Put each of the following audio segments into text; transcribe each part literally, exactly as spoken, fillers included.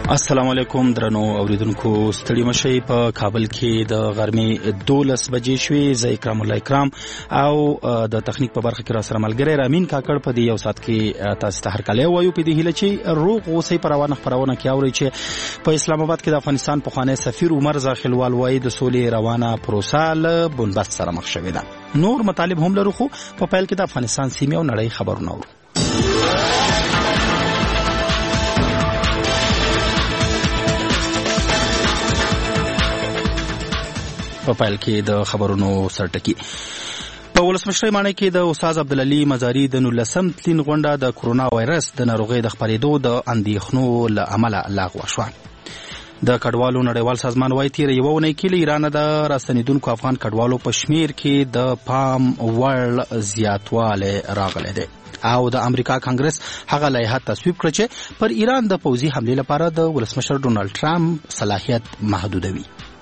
السلام علیکم درنو اوریدونکو، ستړي مشئ. په کابل کې د غرمې دولس بجې شوې. زه اکرام الله اکرام او د تخنیک په برخه کې را سره ملګری رامین کاکړ په دې یو ساعت کې تاسو ته هرکلی وایو په دې هیله چې روغ اوسئ. په روانه خپرونه کې اورئ چې په اسلام آباد کې د افغانستان پخوانی سفیر عمر زاخیلوال وایي د سولې روانه پروسه له بنبست سره مخ شوې ده. نور مطالب هم لرو، خو په پیل کې د افغانستان سیمې او نړۍ خبرونه اورو. په پیل کې د خبرونو سرټکی. په ولسمشرۍ ماڼۍ کې د استاد عبدالعلي مزاري د نولسم تلین غونډه د کرونا وایرس د ناروغۍ د خپرېدو د اندېښنو له امله لغوه شوه. د کډوالو نړیوال سازمان وايي تېره یوه اونۍ کې له ایرانه د راستنېدونکو افغان کډوالو په شمېر کې د پام وړ زیاتوالی راغلی دی او د امریکا کانګرس هغه لایحه تصویب کړه چې پر ایران د پوځي حملې لپاره د ولسمشر ډونالډ ټرمپ صلاحیت محدودوي.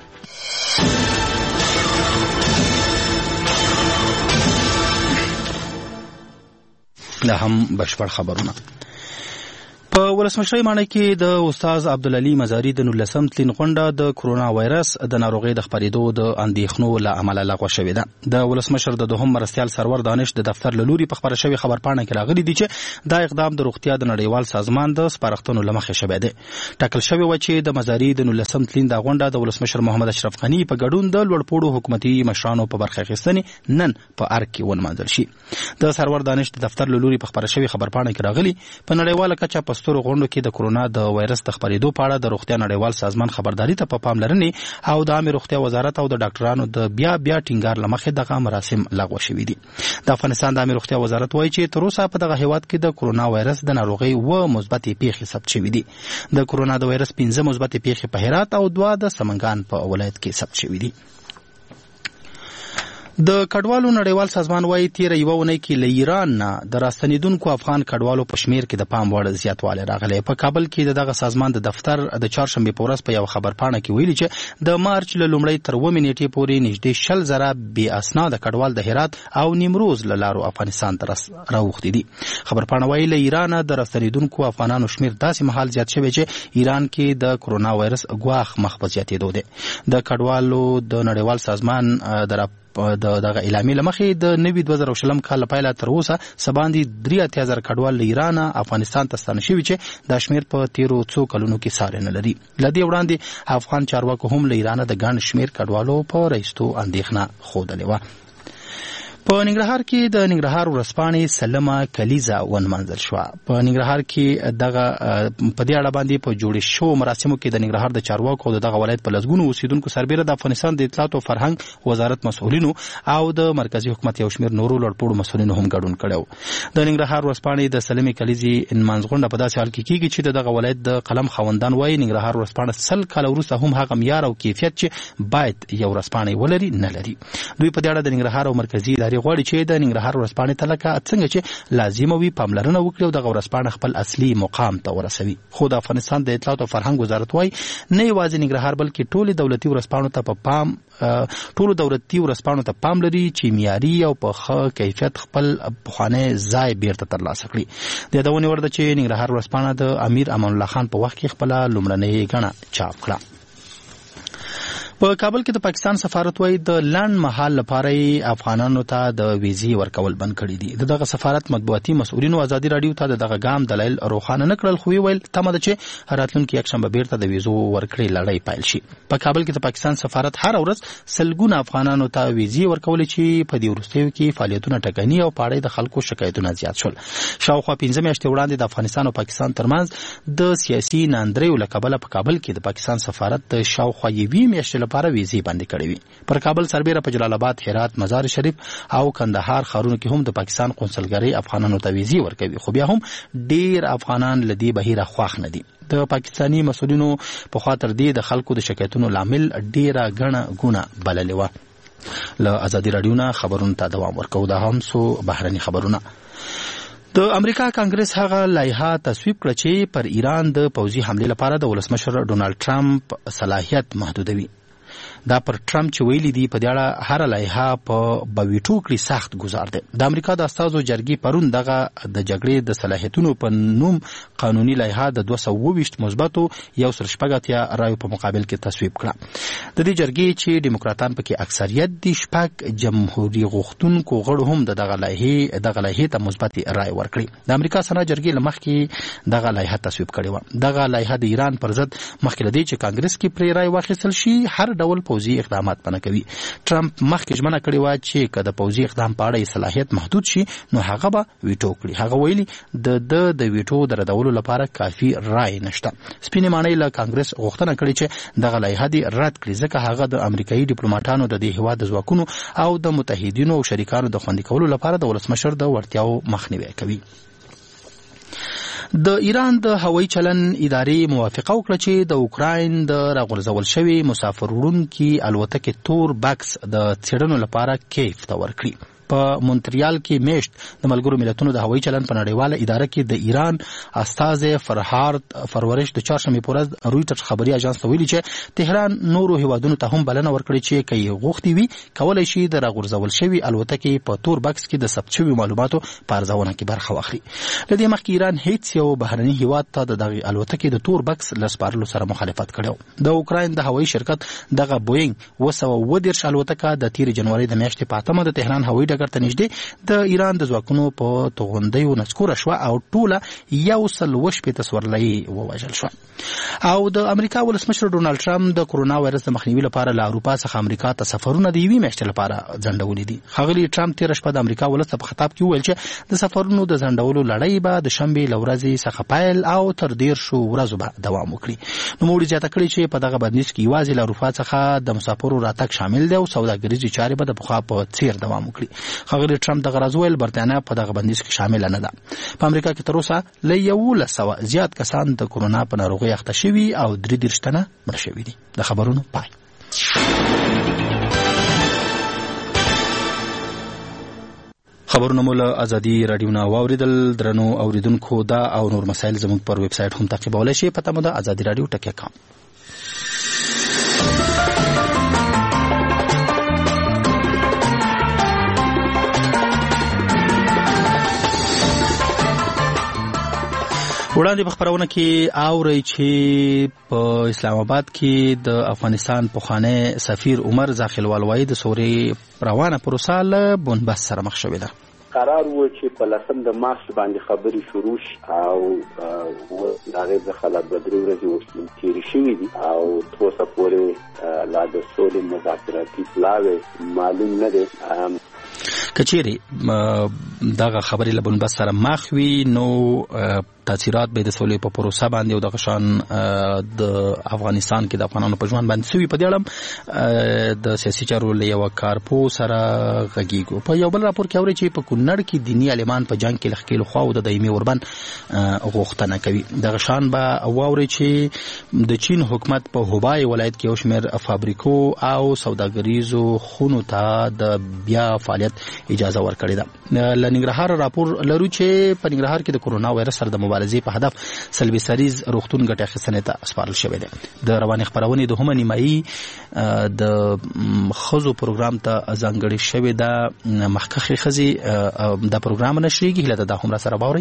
لا هم بشپړ خبرونه. په ولسمشرۍ ماڼۍ کې د استاد عبدالعلي مزاري د نولسم تلین غونډه د کرونا وایرس د ناروغۍ د خپرېدو د اندېښنو له امله لغوه شوې ده. د ولسمشر د دوهم مرستیال سرور دانش د دفتر له لوري په خپره شوې خبرپاڼه کې راغلي دي چې دا اقدام د روغتیا د نړیوال سازمان د سپارښتنو له مخې شوی دی. ټاکل شوې وه چې د مزاري د نولسم تلین دا غونډه د ولسمشر محمد اشرف غني په ګډون د لوړپوړو حکومتي مشرانو په برخه اخیستنې نن په ارګ کې ونمانځل شي. د سرور دانش د دفتر له لوري په خپره شوې خبرپاڼه کې راغلي په نړیواله کچه په سترو غونډو کې د کرونا د وایرس د خپرېدو په اړه د روغتیا نړیوال سازمان خبرداري ته په پاملرنې او د عامه روغتیا وزارت او د ډاکټرانو د بیا بیا ټینګار له مخې دغه مراسم لغوه شوي دي. د افغانستان د عامه روغتیا وزارت وایي چې تر اوسه په دغه هیواد کې د کرونا وایرس د ناروغۍ اووه مثبتې پیښې ثبت شوي دي. د کرونا د وایرس پنځه مثبتې پیښې په هرات او دوه د سمنګان په ولایت کې ثبت شوي دي. د کډوالو نړیوال سازمان وايي تېره یوه اونۍ کې له ایران نه د راستنېدونکو افغان کډوالو په شمېر کې د پام وړ زیاتوالی راغلی. په کابل کې د دغه سازمان د دفتر د چهارشنبې په ورځ په یوه خبرپاڼه کې ویلي چې د مارچ له لومړۍ تر اوومې نېټې پورې نږدې شل زره بې اسناده کډوال د هرات او نیمروز له لارو افغانستان ته راوښتي دي. خبرپاڼه وايي له ایرانه د راستنېدونکو افغانانو شمېر داسې مهال زیات شوی چې ایران کې د کرونا وایرس ګواښ مخ په زیاتېدو دی. د کډوالو د نړیوال سازمان د د دغه اعلامیې له مخې د نوي دوه زره شلم کال له پیله تر اوسه څه باندې درې اتیا زره کډوال له ایرانه افغانستان ته ستانه شوي چې دا شمېر په تېرو څو کلونو کې ساری نه لري. له دې وړاندې افغان چارواکو هم له ایرانه د ګڼ شمېر کډوالو په رایستو اندېښنه ښودلې وه. په ننګرهار کې د ننګرهار ورځپاڼې سلمه کلیزه ونمانځل شوه. په ننګرهار کې دغه په دې اړه باندې په جوړې شوو مراسمو کې د ننګرهار د چارواکو او د دغه ولایت په لسګونو اوسېدونکو سربیره د افغانستان د اطلاعات او فرهنګ وزارت مسؤلینو او د مرکزي حکومت یو شمېر نورو لوړپوړو مسؤلینو هم ګډون کړی و. د ننګرهار ورځپاڼې د سلمې کلیزې نمانځ غونډه په داسې حال کې کېږي چې د دغه ولایت د قلم خاوندان وایي ننګرهار ورځپاڼه سل کاله وروسته هم هغه معیار او کیفیت چې باید یو ورځپاڼه ولري نه لري. دوی په دې اړه د ننګرهار او مرکزي ادارې غواړي چې د ننګرهار ورځپاڼې ته لکه څنګه چې لازمه وي پاملرنه وکړي او دغه ورځپاڼه خپل اصلي مقام ته ورسوي. خو د افغانستان د اطلاعات او فرهنګ وزارت وایي نه یوازې ننګرهار بلکې ټولې دولتي ورځپاڼو ته په پام ټولو دولتي ورځپاڼو ته پام لري چې معیاري او په ښه کیفیت خپل پخوانی ځای بیرته ترلاسه کړي. د یادونې وړ ده چې ننګرهار ورځپاڼه د امیر امان الله خان په وخت کې خپله لومړنۍ ګڼه چاپ کړه. په کابل کې د پاکستان سفارت وایي د لنډ مهال لپاره یې افغانانو ته د ویزې ورکول بند کړي دي. د دغه سفارت مطبوعاتي مسؤلینو ازادي راډیو ته د دغه ګام دلایل روښانه نه کړل، خو ویل تمه ده چې راتلونکي یکشنبه بیرته د ویزو ورکړې لړۍ پیل شي. په کابل کې د پاکستان سفارت هر ورځ سلګونه افغانانو ته ویزې ورکولې چې په دې وروستیو کې فعالیتونه ټکني او په اړه د خلکو شکایتونه زیات شول. شاوخوا پنځه میاشتې وړاندې د افغانستان او پاکستان ترمنځ د سیاسي ناندریو له کبله په کابل کې د پاکستان سفارت د شاوخوا یوې میاشتې لپاره ویزې بندي کړې وي. پر کابل سربیره په جلال آباد، هرات، مزار شریف او کندهار ښارونو کې هم د پاکستان قونسلګرۍ افغانانو ته ویزې ورکوي، خو بیا هم ډېر افغانان له دې بهیره خوښ نه دي. د پاکستاني مسؤلینو په خوا تر دې د خلکو د شکایتونو لامل ډېره ګڼه ګونه بللې وه. له ازادي راډیو نه خبرونو ته دوام ورکوو. دا هم څو بهرني خبرونه. د امریکا کانګرس هغه لایحه تصویب کړه چې پر ایران د پوځي حملې لپاره د ولسمشر ډونالډ ټرمپ صلاحیت محدودوي. دا پر ټرمپ چې ویلي دي په دې اړه هر لایحه په بویټو کړي سخت گزار دی. د امریکا د استازو جرګې پرون دغه د جګړې د صلاحیتونو په نوم قانوني لایحه د دوه سوه اووه ویشت مثبتو یو سل شپږ اتیا رایو په مقابل کې تصویب کړه. د دې جرګې چې دیموکراتان پکې اکثریت دي شپږ جمهوریت غوښتونکو غړو هم دغه لایحه دغه لایحه ته مثبت رای ورکړي. د امریکا سنا جرګې لمخکې دغه لایحه تصویب کړې و. دغه لایحه د ایران پر ضد مخکې لدی چې کانګرس کې پرې رای واخیستل شي هر ډول پوځي اقدامات پنه کوي. ټرمپ مخکې ژمنه کړې و چې که د پوځي اقدام په اړه صلاحیت محدود شي نو هغه به ویټو کړي. هغه ویلي د د د ویټو د ردولو لپاره کافي رای نشته. سپینې ماڼۍ له کانګرس غوښتنه کړې چې دغه لایحه دې رد کړي ځکه هغه د امریکایي ډیپلوماټانو د دې هیواد د ځواکونو او د متحدینو او شریکانو د خوندي کولو لپاره د ولسمشر د وړتیاو مخنیوی کوي. د ایران د هوایي چلن ادارې موافقه وکړه چې د اوکراین د راغورځول شوي مسافر وړونکي الوتکې تور بکس د څېړنو لپاره کیف ته ورکړي. په مونټریال کې میشت د ملګرو ملتونو د هوایي چلن په نړیواله اداره کې د ایران استازی فرهاد فرورش د چهارشنبې په ورځ رویټرز خبري اژانس ته ویلي چې تهران نورو هیوادونو ته هم بلنه ورکړي چې که یې غوښتي وي کولی شي د راغورځول شوي الوتکې په تور بکس کې د ثبت شوي معلوماتو په ارزونه کې برخه واخلي. له دې مخکې ایران هیڅ یو بهرني هیواد ته د دغې الوتکې د تور بکس له سپارلو سره مخالفت کړی. د اوکراین د هوایي شرکت دغه بوینګ اوه سوه اووه دېرش الوتکه د تېرې جنوري د میاشتې په اتمه د تهران هوایي ډګر ته نږدې د ایران د ځواکونو په توغندیو نسکوره شوه او ټوله یو سل اوه شپېته سورلۍ ووژل شوه. او د امریکا ولسمشر ډونالډ ټرمپ د کرونا وایرس د مخنیوي لپاره له اروپا څخه امریکا ته سفرونه د یوې میاشتې لپاره ځنډولي دي. ښاغلي ټرمپ تېره شپه د امریکا ولس ته په خطاب کې وویل چې د سفرونو د ځنډولو لړۍ به د شنبې له ورځې څخه پیل او تر دېرشو ورځو به دوام وکړي. نوموړي زیاته کړې چې په دغه بندیز کې یوازې له اروپا څخه د مسافرو راتګ شامل دی او سوداګریزې چارې به د پخوا په څیر دوام وکړي. ښاغلي ټرمپ دغه راز وویل برتانیا په دغه بندیز کې شامله نه ده. په امریکا کې تر اوسه له یولس سوه زیات کسان د کرونا په ناروغۍ اخته شوي او درې دېرش تنه مړه شوي دي. د خبرونو پای. خبرونه مو له ازادي راډیو نه واوریدل. درنو اوریدونکو دا او نور مسایل زموږ پر ویب سایټ هم تعقیبولی شئ. پته مو ده ازادي راډیو ټکی کام. وړاندې په خبرونه کې اورئ چې په اسلام آباد کې د افغانستان پخوانی سفیر عمر زاخیلوال وایي د سورې روانه پروسه له بنبست سره مخ شوې ده. قرار و چې په لسم د مارچ باندې خبرې شروع شي او د هغې څخه لا دوه درې ورځې اوس تېرې شوي دي او تر اوسه پورې لا د سولې مذاکراتي پلاوی معلوم نه دی. که چیرې دغه خبرې له بنبست سره مخ وي نو تاثیرات به د سولې په پروسه باندې او دغه شان د افغانستان کې د افغانانو په ژوند باندې سوي. په دې اړه د سیاسي چارو له یوه کارپوه سره غږیږو. په یو بل راپور کې اورئ چې په کونړ کې دیني عالمان په جنګ کې له ښکېلو خواو د دایمي اوربند غوښتنه کوي. دغه شان به واورئ چې د چین حکومت په هوبای ولایت کې یو شمېر فابریکو او سوداګریزو خونو ته د بیا فعالیت اجازه ورکړې ده. له ننګرهار راپور لرو چې په ننګرهار کې د کرونا وایرس سره د مبارزې په هدف سلبي سریز روغتون ګټې اخیستنې ته سپارل شوی دی. د روانې خپرونې دوهمه نیمایي د ښځو پروګرام ته ځانګړې شوې ده. مخکښې ښځې دا پروګرام نشریږي. هیله ده دا هم راسره واورئ.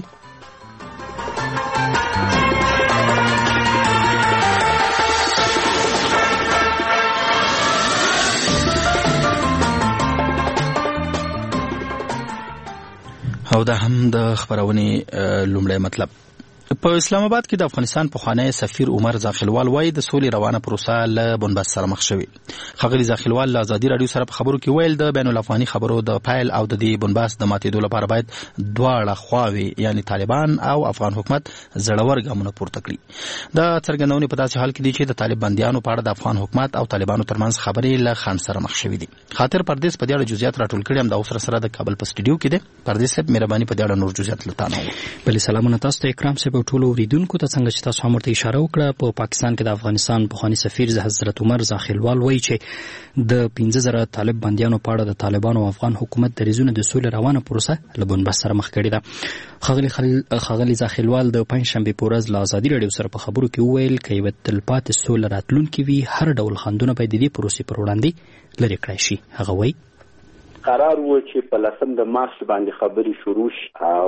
او دا هم د خبرونې لومړی مطلب. په اسلام آباد کې د افغانستان پخوانی سفیر عمر زاخیلوال وایي د سولې روانه پروسه له بنبست سره مخ شوې. ښاغلي زاخیلوال له ازادي راډیو سره په خبرو کې ویل د بین الافغاني خبرو د پیل او د دې بنبست د ماتېدو لپاره باید دواړه خواوې یعنی طالبان او افغان حکومت زړور ګامونه پورته کړي. دا څرګندونې په داسې حال کې دي چې د طالب بندیانو په اړه د افغان حکومت او طالبانو ترمنځ خبرې له خنډ سره مخ شوې دي. خاطر پردیس په دې اړه جزئیات راټول کړي هم د اوس سره د کابل په سټډیو کې دي. پردیس صاحب مهرباني په دې اړه نور جزئیات لته نه. بلې سلامونه تاسو ته اکرام صاحب. صاحب او ټولو اوریدونکو ته څنګه چې تاسو هم ورته اشاره وکړه په پاکستان کې د افغانستان پخوانی سفیر حضرت عمر زاخیلوال وایي چې د پنځه زره طالب بندیانو په اړه د طالبانو او افغان حکومت دریځونه د سولې روانه پروسه له بنبست سره مخ کړې ده. ښاغلي ښاغلي زاخیلوال د پنجشنبې په ورځ له ازادي راډیو سره په خبرو کې وویل که یوه تلپاتې سوله راتلونکې وي هر ډول خنډونه باید د دې پروسې پر وړاندې لرې کړای شي. هغه وایي قرار و چې په لسم د مارچ باندې خبرې شروع شي او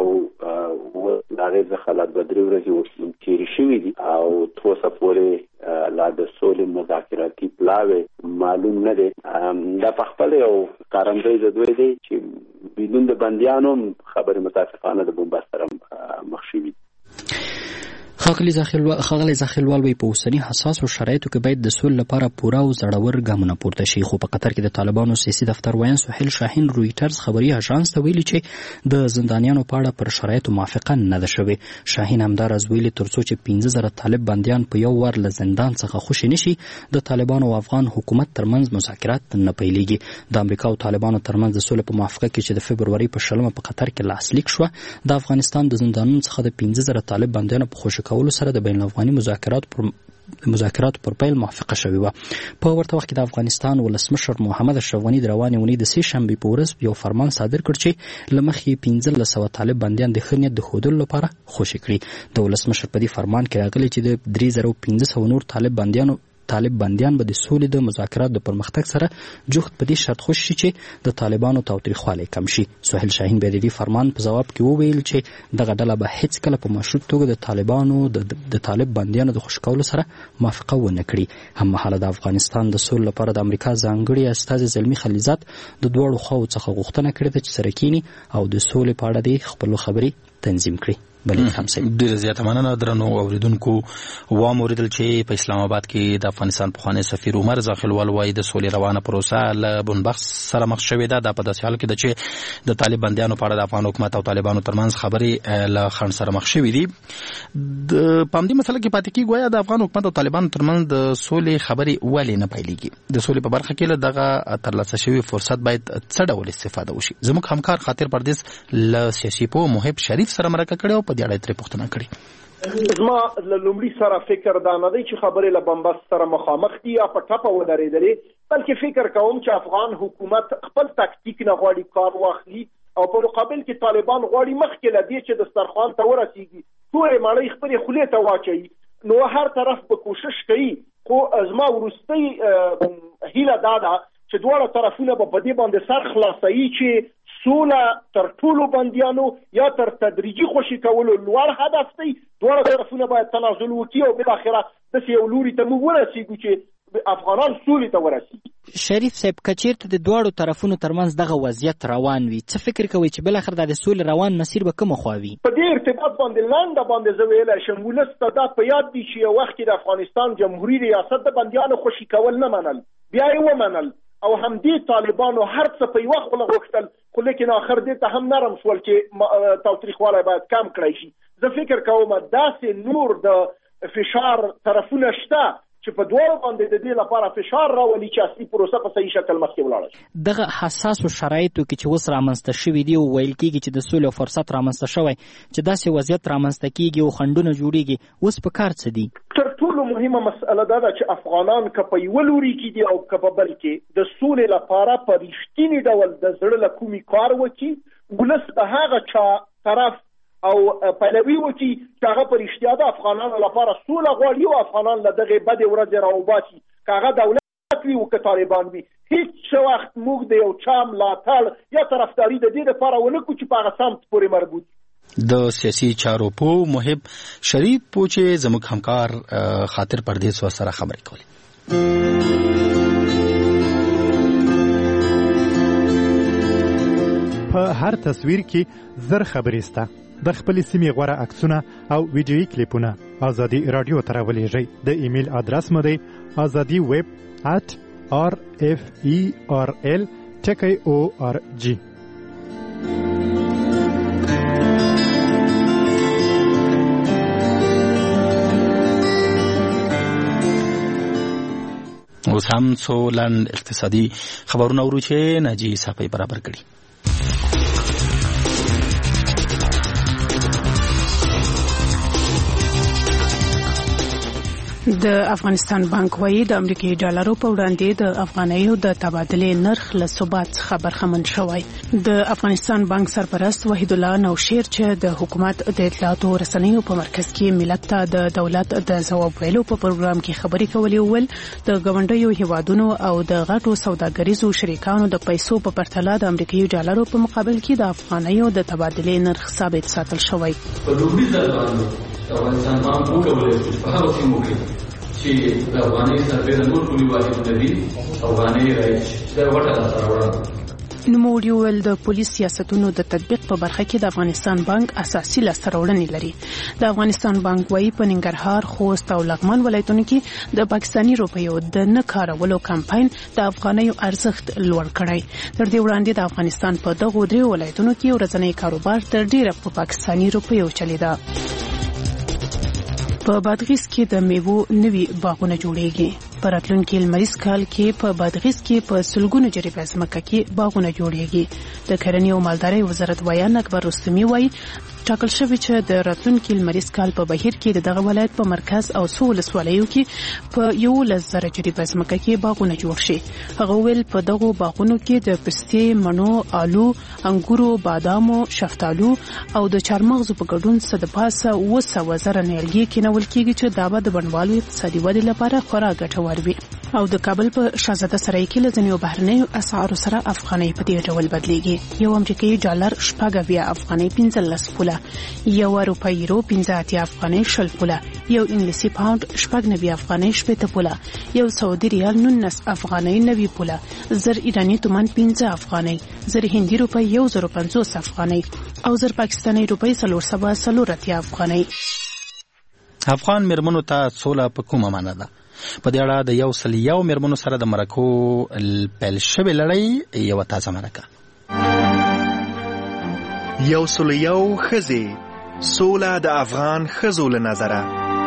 د هغې څخه لا دوه درې ورځې اوس تېرې شوي دي او تر اوسه پورې لا د سولې مذاکراتي پلاوی معلوم نه دی. دا په خپله یو ښکارندوی د دوی دی چې بدون د بندیانو خبرې متاسفانه د بنبست سره مخ شوي دي. ښاغلي زاخیلوال ښاغلی زاخیلوال وایي په اوسني حساسو شرایطو کې باید د سولې لپاره پوره او زړور ګامونه پورته شي. خو په قطر کې د طالبانو سیاسي دفتر ویان سهیل شاهین رویټرز خبري اژانس ته ویلي چې د زندانیانو په اړه پر شرایطو موافقه نه ده شوې. شاهین همداراز ویلي تر څو چې پنځه زره طالب بندیان په یو وار له زندان څخه خوشي نشي د طالبانو او افغان حکومت ترمنځ مذاکرات نه پیلېږي. د امریکا او طالبانو ترمنځ د سولې په موافقه کې چې د فبروري په شلمه په قطر کې لاسلیک شوه د افغانستان د زندانونو څخه د پنځه زره طالب بندیانو په خوشي کولو سره د بین الافغاني مذاکرات پر مذاکراتو پر پیل موافقه شوې وه. په ورته وخت کې د افغانستان ولسمشر محمد اشرف غني د روانې اونۍ د سې شنبې په ورځ یو فرمان صادر کړ چې له مخې پنځلس سوه طالب بندیان د ښه نیت د ښودلو لپاره خوشي کړي. د ولسمشر په دې فرمان کې راغلی چې د درې زره پنځه سوه نور طالب بندیانو طالب بندیان به د سولې د مذاکراتو د پرمختګ سره جفت په دې شرط خوشي شي چې د طالبانو تاوتریخوالی کم شي. سهیل شاهین بیا د دې فرمان په ځواب کې وویل چې دغه ډله به هیڅکله په مشروط توګه د طالبانو د طالب بندیانو د خوشي کولو سره موافقه ونه کړي. هممهاله د افغانستان د سولې لپاره د امریکا ځانګړي استازي زلمي خلیلزاد د دواړو خواو څخه غوښتنه کړې ده چې سره کینی او د سولې په اړه د خپلو خبرې تنظیم کړي. ډېره زیاته مننه درنو اوریدونکو. وام اوریدل چې په اسلام آباد کې د افغانستان پخوانی سفیر عمر زاخیلوال وایي د سولې روانه پروسه له بنبست سره مخ شوې ده. دا په داسې حال کې ده چې د طالب بندیانو په اړه د افغان حکومت او طالبانو ترمنځ خبرې له خنډ سره مخ شوې دي. په همدې مسله کې پاتې کېږي ګویا د افغان حکومت او طالبانو ترمنځ د سولې خبرې ولې نه پیلېږي. د سولې په برخه کې له دغه ترلاسه شوي فرصت باید څه ډول استفاده وشي. زموږ همکار خاطر پردیس له سیاسي پوه محب شریف سره مرکه کړې او په دې اړه ترې پوښتنه کړې. زما له لومړي سره فکر دا نه دی چې خبرې له بنبست سره مخامخ دي یا په ټپه ودرېدلې، بلکې فکر کوم چې افغان حکومت خپل تکتیک نه غواړي کار واخلي او په مقابل کې طالبان غواړي مخکې له دې چې دسترخوان ته ورسېږي ټولې مړۍ خپلې خولې ته واچوي. نو هر طرف به کوشش کوي، خو زما وروستۍ هیله دا ده چې دواړه طرفونه به په دې باندې سر خلاصوي چې سوله تر ټولو بندیانو یا تر تدریجي خوشي کولو لوړ هدف دی. دواړه طرفونه باید تنازل وکړي او بالاخره داسې یو لوري ته موږ ورسېږو چې افغانان سولې ته ورسېږي. شریف صاحب که چېرته د دواړو طرفونو ترمنځ دغه وضعیت روان وي، څه فکر کوئ چې بالاخره د سولې روان مسیر به کومه خوا وي؟ په دې ارتباط باندې لنډه باندې زه ویلی شم ولس ته دا په یاد دي چې یو وخت کې د افغانستان جمهوري ریاست د بندیانو خوشي کول نه منل، بیا یې ومنل او همدې طالبانو هر څه په یوه خوله غوښتل، خو لیکن آخر دې ته هم نرم شول چې تاوتریخوالی باید کم کړی شي. زه فکر کوم داسې نور د فشار طرفونه شته چې په دواړو باندې د دې لپاره فشار راولي چې اصلي پروسه په صحیح شکل مخکې ولاړه شي. دغه حساسو شرایطو کې چې اوس رامنځته شوي دي او ویل کېږي چې د سولې فرصت رامنځته شوی، چې داسې وضعیت رامنځته کېږي او خنډونه جوړېږي، اوس په کار څه دي؟ تر ټولو مهمه مسئله دا ده چې افغانان که په یوه لوري کې دي او که په بل کې د سولې لپاره په رښتیني ډول د زړه له کومې کار وکړي، ولس د هغه چا طرف او پلوي وکړي چې هغه په رښتیا د افغانانو لپاره سوله غواړي او افغانان له دغې بدې ورځې راوباسي، که هغه دولت وي او که طالبان وي. هیڅ وخت موږ د یو چا ملاتړ یا طرفداري د دې لپاره ونه کړو چې په هغه سمت پورې مربوط. د سیاسي چارو پوه محب شریف پوه چې زموږ همکار خاطر پردیس سره خبرې کولې. په هر تصویر کې زر خبرې سته. د خپل سیمې غوره عکسونه او ویډیویي کلیپونه ازادي رادیو ته راولېږئ. د ایمیل ادرس مو دی ازادي ویب ات آر اف ای آر ال ټکی او آر جی. اوس هم څو لنډ اقتصادي خبرونه ورو چې ناجي صافی برابر کړي. د افغانستان بانک وايي د امریکایي ډالرو په وړاندې د افغانیو د تبادلې نرخ له ثبات څخه برخمن شوی. د افغانستان بانک سرپرست وحید الله نوشیر چې د حکومت د اطلاعاتو رسنیو په مرکز کې ملت ته د دولت د ځواب ویلو په پروګرام کې خبرې کولې ول د ګاونډیو هیوادونو او د غټو سوداګریزو شریکانو د پیسو په پرتله د امریکایي ډالرو په مقابل کې د افغانیو د تبادلې نرخ ثابت ساتل شوی. په لومړي ځل باندې افغانستان بانک وکولای شي په هغه سیمو کې چې د افغاني سربېره نور پولي واحدونه دي افغاني رایج دا وټه لاسته راوړنه. نوموړي وویل د پولیس سیاستونو د تطبیق په برخه کې د افغانستان بانک اساسي لاسته راوړنې لري. د افغانستان بانک وايي په ننګرهار، خوست او لغمان ولایتونو کې د پاکستاني روپیو د نه کارولو کمپاین د افغانیو ارزښت لوړ کړی. تر دې وړاندې د افغانستان په دغو درې ولایتونو کې ورځنی کاروبار تر ډیره په پاکستاني روپیو چلیده. په بادغیس کې د میوو نوي باغونه جوړیږي. په راتلونکي لمریز کال کې په بادغیس کې په سلګونو جریبه ځمکه کې باغونه جوړیږي. د کرنې او مالدارۍ وزارت ویان اکبر رستمي وایي ټاکل شوی چې د راتلونکي لمریز کال په بهیر کې دغه ولایت په مرکز او څو ولسوالیو کې په یولس زره جریبه ځمکه کې باغونه جوړ شي. هغه ویل په دغو باغونو کې د پستې، مڼو، آلو، انګورو، بادامو، شفتالو او د چارمغزو په ګډون څه د پاسه اوه سوه زره نیالګي کینول کېږي چې دا به د بڼوالو اقتصادي ودې لپاره خورا ګټور وي. او د کابل په شاهزاده سرای کې له ځینو بهرنیو اسعارو سره افغانۍ په دې ډول بدلیږي. یو امریکایي ډالر شپږ اویا افغانۍ پنځلس پوله، یو اروپایي یورو پنځه اتیا افغانۍ شل پوله، یو انګلیسي پاوند شپږ نوي افغانۍ شپېته پوله، یو سعودي ریال نولس افغانۍ نوي پوله، زر ایراني تومان پنځه افغانۍ، زر هندي روپۍ یو زر پنځوس افغانۍ او زر پاکستاني روپۍ څلور سوه څلور اتیا افغانۍ. افغان میرمنو ته سوله په کومه معنا ده؟ په دې اړه د یو سل یو میرمنو سره د مرکو پیل شوې لړۍ یوه تازه مرکه. یو سل یو ښځې سوله د افغان ښځو له نظره.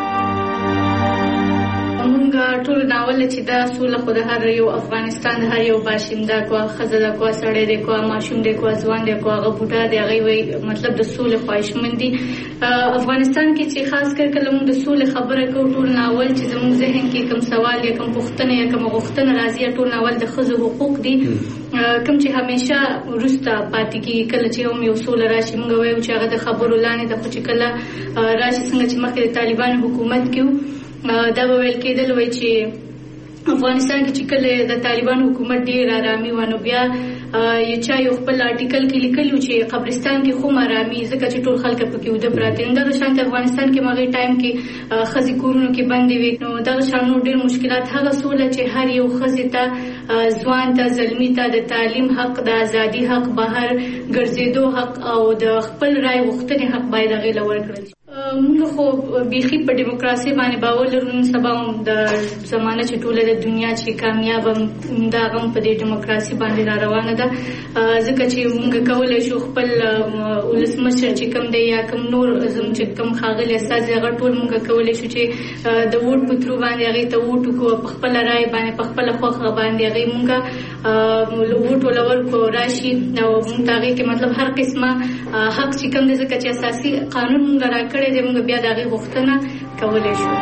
مونږ ټول ناول چې دا سوله خو د هر یو افغانستان د هر یو باشنده کو ښځه ده کو سړی دی کو ماشوم دی کو ځوان دی کو هغه بوډا دی هغه وایي مطلب د سولې خواهشمند دي. افغانستان کې چې خاص کر کله موږ د سولې خبره کوو ټول ناول چې زموږ ذهن کې کوم سوال یا کوم پوښتنه یا کوم غوښتنه راځي ټول ناول د ښځو حقوق دي کوم چې همیشه وروسته پاتې کېږي. کله چې هم یو سوله راشي موږ وایو چې هغه د خبرو لاندې ده، خو چې کله راشي څنګه چې مخکې د طالبانو حکومت کې دا به ویل کېدل وایي چې افغانستان کې چې کله د طالبانو حکومت ډېر آرامي و نو بیا یو چا یو خپل آرټیکل کې لیکلي چې قبرستان کې خو آرامي ځکه چې ټول خلک پکې وده پراته دي. دغه شان افغانستان کې هغې ټایم کې ښځې کورونو کې بندې وي نو دغه شان نور ډېر مشکلات. هغه سوله چې هر یو ښځې ته ځوان ته زلمي ته د تعلیم حق، د ازادي حق، بهر ګرځېدو حق او د خپل رای غوښتنې حق باید هغې له ورکړل شي. موږ خو بیخي په ډیموکراسي باندې باور لرو. نن سبا هم د زمانه چې ټوله د دنیا چې کامیاب دا هم په دې ډیموکراسي باندې را روانه ده ځکه چې موږ کولی شو خپل ولسمشر چې کوم دی یا کوم نور زموږ چې کوم ښاغلي استازي هغه ټول موږ کولی شو چې د ووټ په ترو باندې هغې ته ووټ وکړو په خپله رایې باندې په خپله خوښه باندې هغې موږ ووټ وله ورکړو راشي او موږ ته هغې کې مطلب هر قسمه حق چې کوم دی ځکه چې اساسي قانون موږ راکړی دی موږ بیا د هغې غوښتنه کولی شو.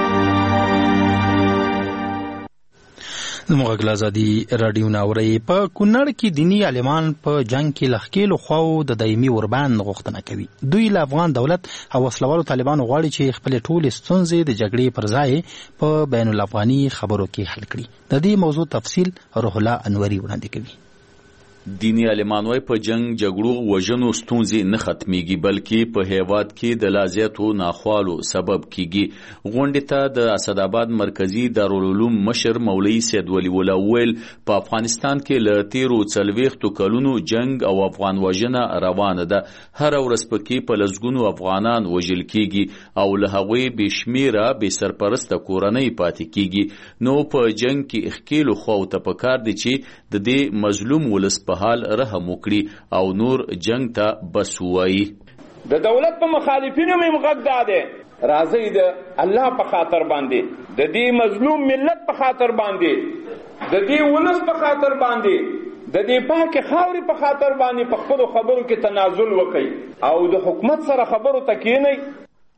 زموږ غږ له ازادي راډیو نه اورئ. په کونړ کې دیني عالمان په جنګ کې له ښکېلو خواو د دایمي اوربند غوښتنه کوي. دوی له افغان دولت او وسلوالو طالبانو غواړي چې خپلې ټولې ستونزې د جګړې پر ځای په بین الافغاني خبرو کې حل کړي. د دې موضوع تفصیل روح الله انوري وړاندې کوي. دینی عالمان وای په جنگ جګړو وژنو ستونزې نه ختميږي بلکې په هیواد کې د لازیاتو ناخوالو سبب کیږي. غونډې ته د اسداباد مرکزی دارالعلوم مشر مولوی سید ولی الله ویل په افغانستان کې له تیرو څلوېښتو کلونو جنگ او افغان وژنه روانه ده. هر ورځ پکې په لسګونو افغانان وژل کیږي او له هغوی بشمیره بې سرپرسته کورنۍ پاتې کیږي. نو په جنگ کې اخکیلو خو ته پکار دي چې د دې مظلوم ولس په حال رحم وکړي او نور جنگ ته بس وایي. د دولت په مخالفینو مې مغږ داده راځي د الله په خاطر باندې د دې مظلوم ملت په خاطر باندې د دې ولس په خاطر باندې د دې پاکه خاورې په خاطر باندې په خپل خبرو کې تنازل وکړي او د حکومت سره خبرو تکینی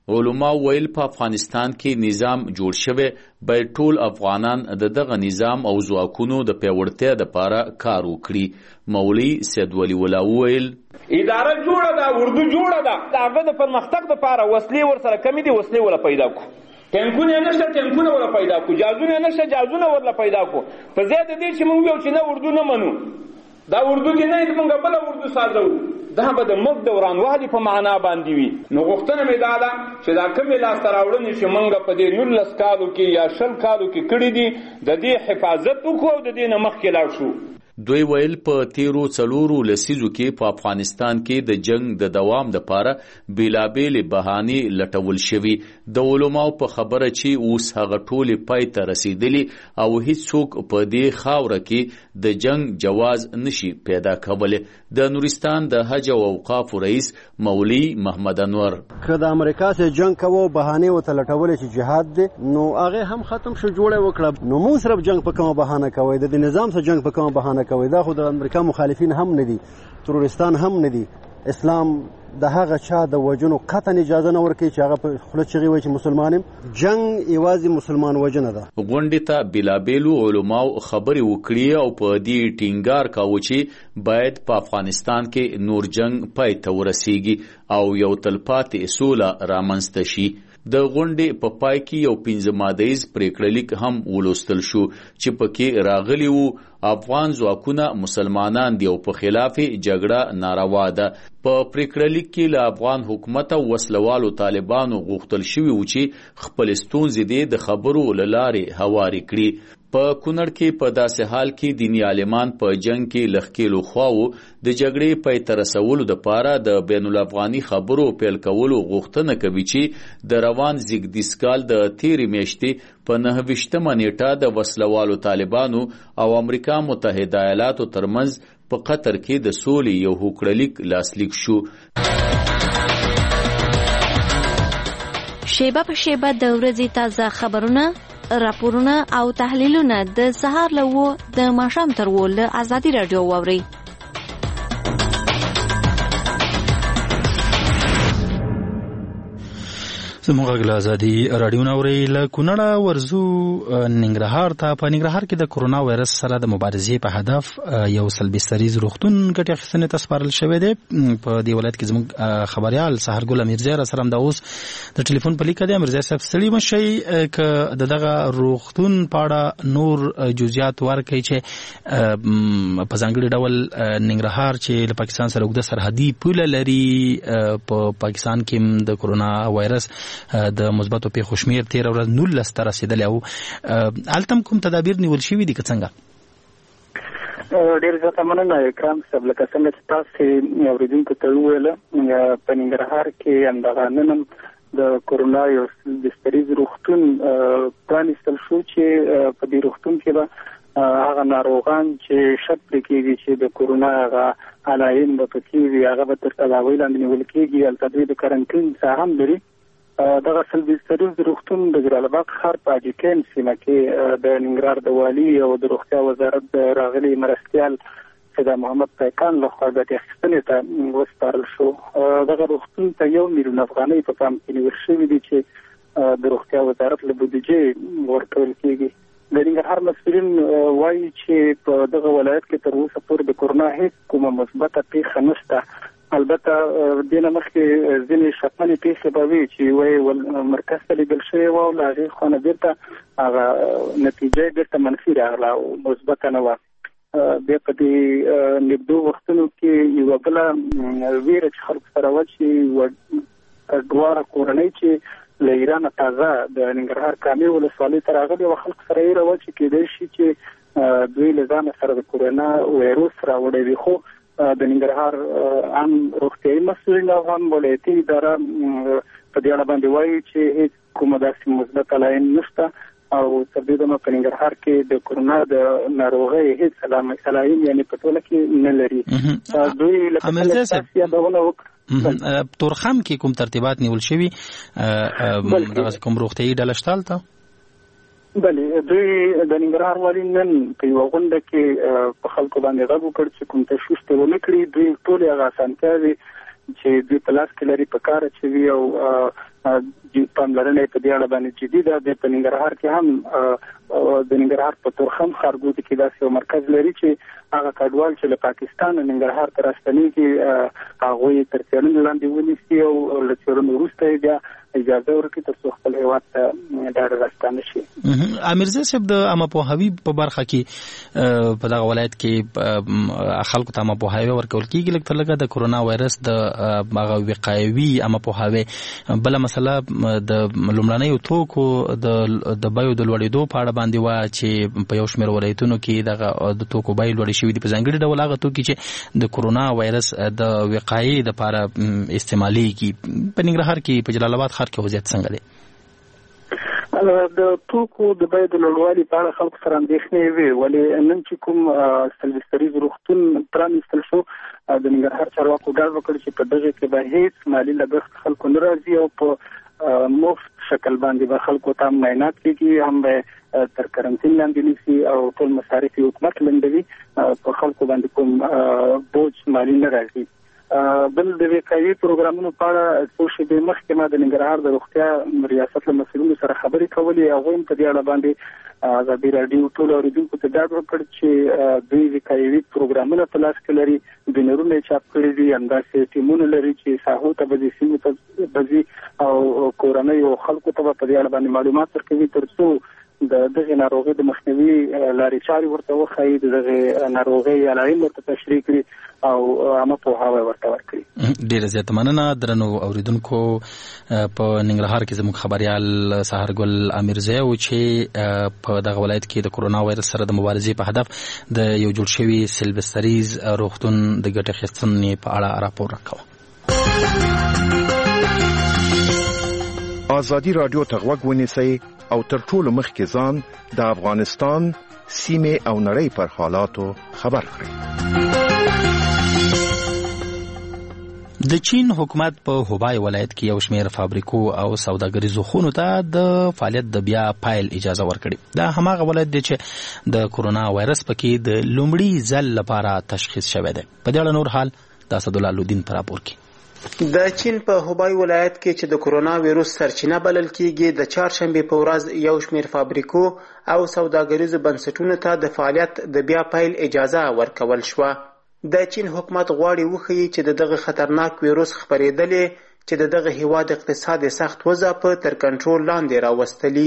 علما ویل په افغانستان کې نظام جوړ شوی باید ټول افغانان د دغه نظام او ځواکونو د پیاوړتیا لپاره کار وکړي. مولوي سید ولی الله ویل اداره جوړه ده، اردو جوړه ده، د هغه د پرمختګ لپاره وسلې ورسره کمې دي، وسلې ولا پیدا کو، ټینکونه نشته ټینکونه ولا پیدا کو، جازونه نشته جازونه ولا پیدا کو. په زیات دي چې موږ یو چې نه اردو نه منو، دا اردو کې نه موږ بل اردو سازو، دا به د ملک د ورانوالي په معنا باندې وي. نو غوښتنه مې دا ده چې دا کومې لاسته راوړنې چې موږ په دې نولس کالو کې یا شل کالو کې کړي دي د دې حفاظت وکړو او د دې نه مخکې لاړ شو. دوی ویل په تیرو څلورو لسیزو کې په افغانستان کې د جنگ د دوام لپاره بیلابېلې بهانې لټول شوي. د علماو په خبره چې اوس هغه ټولې پای ته رسیدلي او هیڅوک په دې خاوره کې د جنگ جواز نشي پیدا کولی. د نورستان د حج او اوقافو رئیس مولوي محمد انور که د امریکا سره جنگ کوو بهانې ورته لټولې چې جهاد دی نو هغه هم ختم شو جوړه وکړه. نو موږ صرف جنگ په کومه بهانه کوي، د نظام سره جنگ په کومه بهانه کوي؟ دا خو د امریکا مخالفین هم نه دي، ترورستان هم نه دي. اسلام د هغه چا د وجنو قطعا اجازه نه ورکوي چې هغه په خوله چغې وایي چې مسلمان یم. جنگ یوازې مسلمان وجنه ده. غونډې ته بېلابېلو علماو خبرې وکړې او په دې ټینګار کاوه چې باید په افغانستان کې نور جنگ پای ته ورسیږي او یو تلپاتې سوله رامنځته شي. د غونډې په پای کې یو پنځه مادهیز پریکړه لیک هم ولوستل شو چې پکې راغلی وو افغان ځواکونه مسلمانان دي او په خلاف جګړه ناروا ده. په پریکړه لیک کې له افغان حکومت او وسلوالو طالبانو غوښتل شوي و چې خپل ستونزې دې د خبرو له لارې هوارې کړي. په کونړ کې په داسې حال کې دیني عالمان په جنگ کې لښکېلو خواو د جګړې پای ته رسولو دپاره د بین الافغاني خبرو پیل کولو غوښتنه کوي چې د روان زیږدیز کال د تېرې میاشتې په نهه ویشتمه نیټه د وسلوالو طالبانو او امریکا متحده ایالاتو ترمنځ په قطر کې د سولې یو هوکړلیک لاسلیک شو. شیبه په شیبه د ورځې تازه خبرونه، راپورونه او تحلیلونه د سهار له اوه د ماښام تر اوه له ازادي راډیو واورئ. زموږ غږ له ازادي راډیو نه اورئ. له کونړه ورځو ننګرهار ته. په ننګرهار کې د کرونا وایرس سره د مبارزې په هدف یو سلبي سریز روغتون ګټې اخیستنې ته سپارل شوی دی. په دې ولایت کې زموږ خبریال سحرګل امیرزی را سره همدا اوس د ټلیفون په لیکه دی. امیرزی صاحب ستړي مه شئ که د دغه روغتون په اړه نور جزئیات ورکړئ چې په ځانګړي ډول ننګرهار چې له پاکستان سره اوږده سرحدي پوله لري په پاکستان کې د کرونا وایرس د مثبتو پیښو شمېر تېره ورځ نولس ته رسېدلی او هلته هم کوم تدابیر نیول شوي دي که څنګه؟ ډېر زیاته مننه اکرام صاحب. لکه څنګه چې تاسې اورېدونکو ته وویله په ننګرهار کې همدغه نن هم د کرونا یو بستریز روغتون پرانیستل شو چې په دې روغتون کې به هغه ناروغان چې شک پرې کېږي چې د کرونا هغه علایم به پکې وي هغه به تر تداوۍ لاندې نیول کېږي. هلته دوی د کرنټین ځای هم لري. دغه سلبي سریز روغتون د جلالاباد ښار په اجیکین سیمه کې د ننګرهار د والي او د روغتیا وزارت د راغلي مرستیال سیدا محمد پیکان لخوا ګټې اخیستنې ته وسپارل شو. دغه روغتون ته یو میلیون افغانۍ په پام کې نیول شوي دي چې د روغتیا وزارت له بودیجې ورکول کېږي. د ننګرهار مسؤلین وایي چې په دغه ولایت کې تر اوسه پورې د کرونا هیڅ کومه مثبته پیښه نشته. البته دینه مخکې ځینې شکمنې پیښې به وي چې وایي مرکز ته لیږل شوې وه او له هغې خوا نه بېرته هغه نتیجه بېرته منفي راغله او مثبته نه وه. بیا په دې نږدو وختونو کې یوه بله ویره چې خلکو سره وه چې دواړه کورنۍ چې له ایرانه تازه د ننګرهار کامې ولسوالۍ ته راغلي وه خلکو سره ویره وه چې کېدای شي چې دوی له ځانه سره د کرونا وایرس راوړی وي. خو د ننګرهار عام روغتیایي مسؤلین او هم ولایتي اداره په دې اړه باندې وایي چې هیڅ کومه داسې مثبت علایم نشته او تر دې دمه په ننګرهار کې د کرونا د ناروغۍ هیڅ علایم یعنې په ټوله کې نه لري. دوی لکه یادونه وکړه تورخم کې کوم ترتیبات نیول شوي دغسې کوم روغتیایي ډله شته هلته؟ بلې دوی د ننګرهار والي نن په یوه غونډه کې په خلکو باندې غږ وکړ چې کوم تشویش ته ونه کړي. دوی ټولې هغه اسانتیاوې چې دوی په لاس کې لري په کار اچوي او پاملرنه په دې اړه باندې جدي ده. د ننګرهار کې هم د ننګرهار په تورخم ښارګوټي کې داسې یو مرکز لري چې هغه کډوال چې له پاکستان ننګرهار ته راستنېږي هغوی تر څېړنې لاندې ونیسي او له څېړنې وروسته یې بیا اجازه ورکړي تر څو خپل هېواد ته ډاډه راستانه شي. امیرزی صاحب د عامه پوهاوي په برخه کې په دغه ولایت کې خلکو ته عامه پوهاوي ورکول کېږي لږ تر لږه د کورونا وایرس د هغه وقایوي عامه پوهاوي. بله مسله د لومړنیو توکو د بیو د لوړېدو په اړه باندې وه چې په یو شمېر ولایتونو کې دغه د توکو بیې لوړې شوي دي. په ځانګړي ډول هغه توکي چې د کورونا وایرس د وقایې دپاره استعمالیږي. په ننګرهار کې په جلال آباد ښار کې وضعیت څنګه دی؟ د توکو د بیې د لوړوالي په اړه خلکو سره اندېښنې وې، ولې نن چې کوم سلویستریز روغتون پرانیستل شو د ننګرهار چارواکو ډاډ وکړ چې په دغه کې به هېڅ مالي لګښت خلکو نه راځي او په مفت شکل باندې به خلکو ته معاینات کېږي، هم به تر کرنټین لاندې نیسي او ټول مصارف یې حکومت لنډوي، په خلکو باندې کوم بوج مالي نه راځي. بل د وقایوي پروګرامونو په اړه څو شېبې مخکې ما د ننګرهار د روغتیا ریاست له مسؤلینو سره خبرې کولې. هغوی هم په دې اړه باندې ازادي راډیو ټولو اورېدونکو ته ډاډ ورکړ چې دوی وقایوي پروګرامونه په لاس کې لري، بینرونه یې چاپ کړي دي، همداسې ټیمونه لري چې ساحو ته به ځي، سیمو ته به ځي او کورنیو خلکو ته به په دې اړه باندې معلومات ورکوي تر څو د دغه ناروغۍ د مخنیوي لارې چارې ورته وښایي، د دغه ناروغۍ علایم ورته تشریح کړي او عامه پوهاوی ورته ورکړي. ډېره زیاته مننه درنو اورېدونکو. په ننګرهار کې زموږ خبریال سهارګل امیرزی و چې په دغه ولایت کې د کورونا وایرس سره د مبارزې په هدف د یو جوړ شوي سلویستریز روغتون د ګټې اخیستنې په اړه راپور راکاوه. ازادي راډیو ته غوږ ونیسئ او تر ټولو مخکې ځان د افغانستان سیمې او نړۍ پر حالاتو خبر کړئ. د چین حکومت په هوبای ولایت کې یو شمېر فابریکو او سوداګریزو خونو ته د فعالیت د بیا پایل اجازه ورکړي. دا هماغه ولایت دی چې د کورونا وایرس پکې د لومړي ځل لپاره تشخیص شوی دی. په دې اړه نور حال د اسدالله لودین په راپور کې. د چین په هوبای ولایت کې چې د کورونا ویروس سرچینه بلل کېږي، د چهارشنبې په ورځ یو شمېر فابریکو او سوداګریزو بنسټونو ته د فعالیت د بیا پیل اجازه ورکول شوه. د چین حکومت غواړي وښیي چې د دغه خطرناک ویروس خپرېدلې چې د دغه هیواد اقتصاد سخت وضع په تر کنټرول لاندې راوستلي.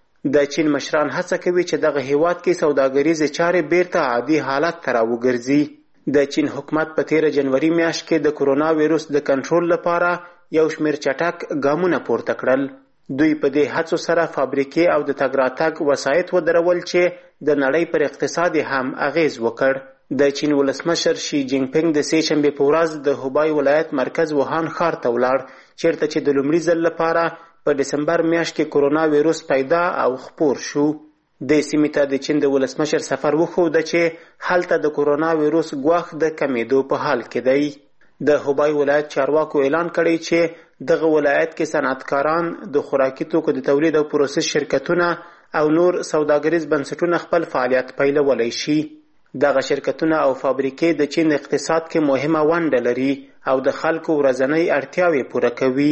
د چین مشران هڅه کوي چې دغه هیواد کې سوداګریزې چارې بیرته عادي حالت ته راوګرځي. د چین حکومت په تیره جنوري میاشت کې د کورونا ویروس د کنټرول لپاره یو شمېر چټک ګامونه پورته کړل. دوی په دې هڅو سره فابریکې او د تګ راتګ وسایط ودرول چې د نړۍ پر اقتصاد هم اغیز وکړ. د چین ولسمشر شي جینګ پینګ د سې شنبې په ورځ د هوبای ولایت مرکز ووهان ښار ته ولاړ، چیرته چې د لومړي ځل لپاره په ډسمبر میاشت کې کورونا ویروس پیدا او خپور شو. د سیمې ته د چین د ولسمشر سفر وښوده چې هلته د کورونا ویروس ګواښ د کمیدو په حال کې دی. د هوبای ولایت چارواکو اعلان کړی چې دغه ولایت کې صنعتکاران، د خوراکي توکو د تولید او پروسس شرکتونه او نور سوداګریز بنسټونه خپل فعالیت پیلولی شي. دغه شرکتونه او فابریکې د چین اقتصاد کې مهمه ونډه لري او د خلکو ورځنۍ اړتیاوې پوره کوي.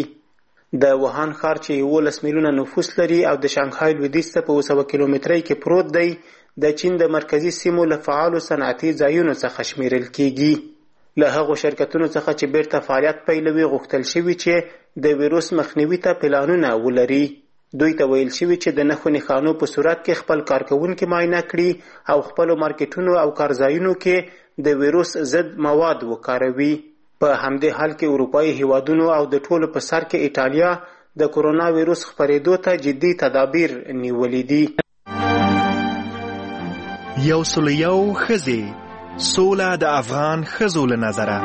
د ووهان ښار چې یولس میلیونه نفوس لري او د شانګهای لویدیځ ته په اوه سوه کیلومترۍ کې پروت دی، د چین د مرکزي سیمو له فعالو صنعتي ځایونو څخه شمیرل کیږي. له هغو شرکتونو څخه چې بیرته فعالیت پیلوي غوښتل شوي چې د ویروس مخنیوي ته پلانونه ولري. دوی ته ویل شوي چې د نښو نښانو په صورت کې خپل کارکوونکي معاینه کړي او خپلو مارکیټونو او کارځایونو کې د ویروس ضد مواد وکاروي. په همدې حال کې اروپایي هیوادونو او د ټولو په سر کې ایټالیا د کورونا ویروس خپرېدو ته جدي تدابیر نیولي دي. یو سل یو ښځې سوله د افغان ښځو له نظره.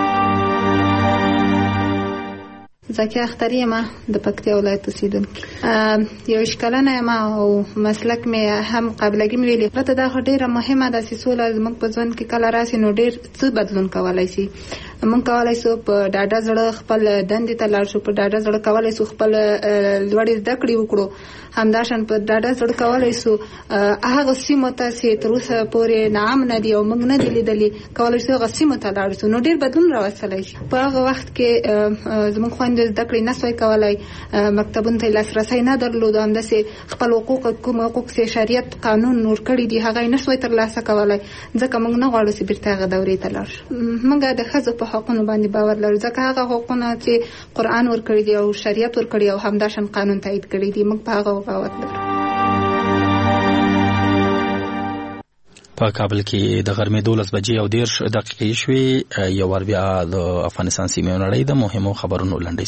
زکیه اختری یم، د پکتیا ولایت اوسیدونکې، یو اشکالنه یم او مسلک مې هم قابلګي مې ویلې. پرته دا خو ډېره مهمه ده چې سوله زموږ په ژوند کې کله راسي نو ډېر څه بدلون کولی شي. موږ کولای شو په ډاډه زړه خپل دندې ته لاړ شو، په ډاډه زړه کولای شو خپل لوړې زده کړې وکړو. همداشان په ډاډه زړه کولای شو هغه سیمو ته چې تر اوسه پورې نام نه دی او موږ نه دی لیدلي کولای شو هغه سیمو ته لاړ شو. نو ډېر بدلون راوستلی شي. په هغه وخت کې زموږ خویندې زده کړې نه سوای کولی، مکتبونو ته لاسرسی نه درلود، همداسې خپل حقوق کوم حقوق چې شریعت قانون نور کړي دي هغه یې نه سوای ترلاسه کولی. ځکه موږ نه غواړو چې بیرته هغه دورې ته لاړ شو. موږ د ښځو په حقونو باندې باور لرو، ځکه هغه حقونه چې قرآن ورکړي دي او شریعت ورکړي او همداشان قانون تایید کړي دي، موږ په هغه باور لرو. په کابل کې د غرمې دولس بجې او دېرش دقیقې شوې. یو وار بیا د افغانستان سیمې او نړۍ د مهمو خبرونو لنډیز.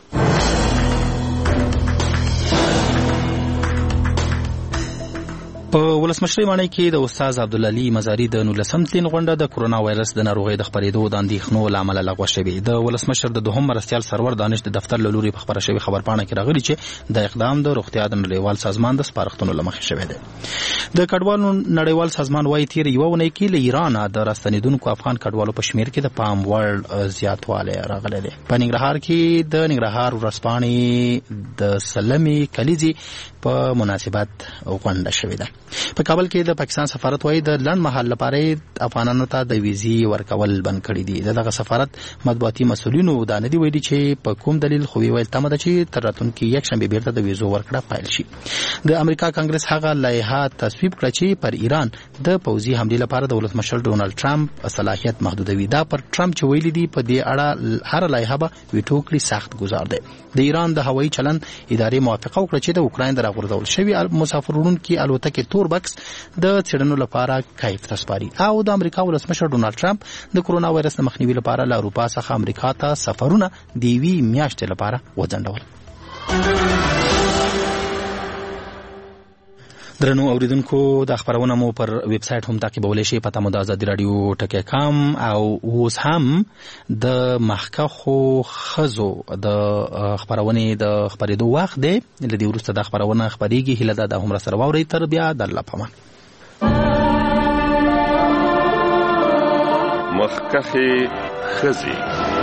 په ولسمشرۍ ماڼۍ کې د استاد عبدالعلي مزاري د نولسم تلین غونډه د کرونا وایرس د ناروغۍ د خپرېدو د اندېښنو له امله لغوه شوې. د ولسمشر د دوهم مرستیال سرور دانش د دفتر له لوري په خپره شوې خبرپاڼه کې راغلي چې د اقدام د روغتیا د نړیوال سازمان د سپارښتنو له مخې شوی دی. د کډوالو نړیوال سازمان وايي تېره یوه اونۍ کې له ایران د راستنېدونکو افغان کډوالو په شمېر کې د پام وړ زیاتوالی راغلی دی. په ننګرهار کې د ننګرهار ورځپاڼې د سلمې کلیزې په مناسبت غونډه شوې ده. په کابل کې د پاکستان سفارت وايي د لنډ مهال لپاره افغانانو ته د ویزې ورکول بند کړي دي. دغه سفارت مطبوعاتي مسؤلینو دا نه دي ویلي چې په کوم دلیل، خو ویل تمه ده چې تر راتلونکي یکشنبې بیرته د ویزو ورکړه پیل شي. د امریکا کانګرس هغه لایحه تصویب کړه چې پر ایران د پوځي حملې لپاره د ولسمشر ډونالد ټرمپ صلاحیت محدودوي. دا پر ټرمپ چې ویلي دي په دې اړه هر لایحه به ویټو کړي سخت گزار دی. د ایران د هوایي چلند ادارې موافقه وکړه چې د اوکراین د راغورځول شوي مسافر وړونکي الوتکې تور بکس د څېړنو لپاره کیف ته سپاري. او د امریکا ولسمشر ډونالد ټرمپ د کرونا وایرس د مخنیوي لپاره له اروپا څخه امریکا ته سفرونه د یوې میاشتې لپاره وځنډول. درنو اوریدونکو، د خبرونه مو پر ویب سټ هم تعقیبولی شئ. پته مو د ازادي راډیو ټکی کام او اوس هم د مخکښو ښځو د خبرونې د خپرېدو وخت دی. له دې وروسته دا خبرونه خپرېږي. هیله ده دا هم راسره واورئ. تر بیا د الله په امان. مخکښې ښځې.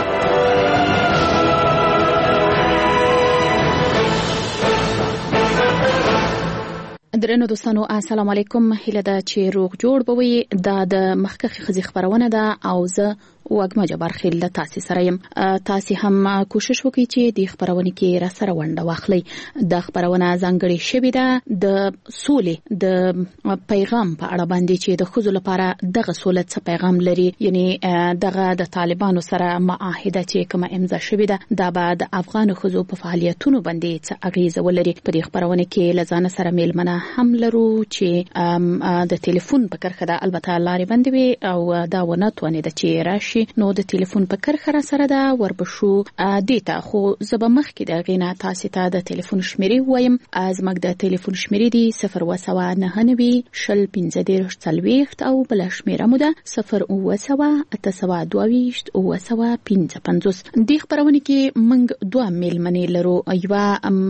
درنو دوستانو، السلام علیکم. هیله ده چې روغ جوړ به وي. دا د مخکښې ښځې خبرونه ده او زه وګما جبار خیل له تاسو سره یم. تاسو هم کوشش وکړئ چې د خبرونه کې را سره ونده واخلئ. د خبرونه ځانګړې شوې ده د سولې د پیغام په اړه باندې چې د ښځو لپاره دغه سولې څه پیغام لري. یعنی دغه د طالبانو سره معاهده چې کومه امضا شوې ده دا به د افغان ښځو په فعالیتونو باندې څه اغیزه ولري. په دې خبرونه کې لزان سره میلمنه هم لرو چې د ټلیفون په کرخه ده البته لارې بندې وي او دا ونه توانېده چې راشي. نو د ټلیفون په کرخه سره ده وربشو دیتا. خو زه به مخکې د غینا تاسو ته د ټلیفون شمیرې وایم. زموږ د ټلیفون شمیرې دی صفر اوه سوه نهه نوي شل پنځه دېرش څلوېښت او بله شمیره مو ده صفر اوه سوه اته سوه دوه ویشت اوه سوه پنځه پنځوس. دې خبرونه کې موږ دوه میلمنې لرو. یوه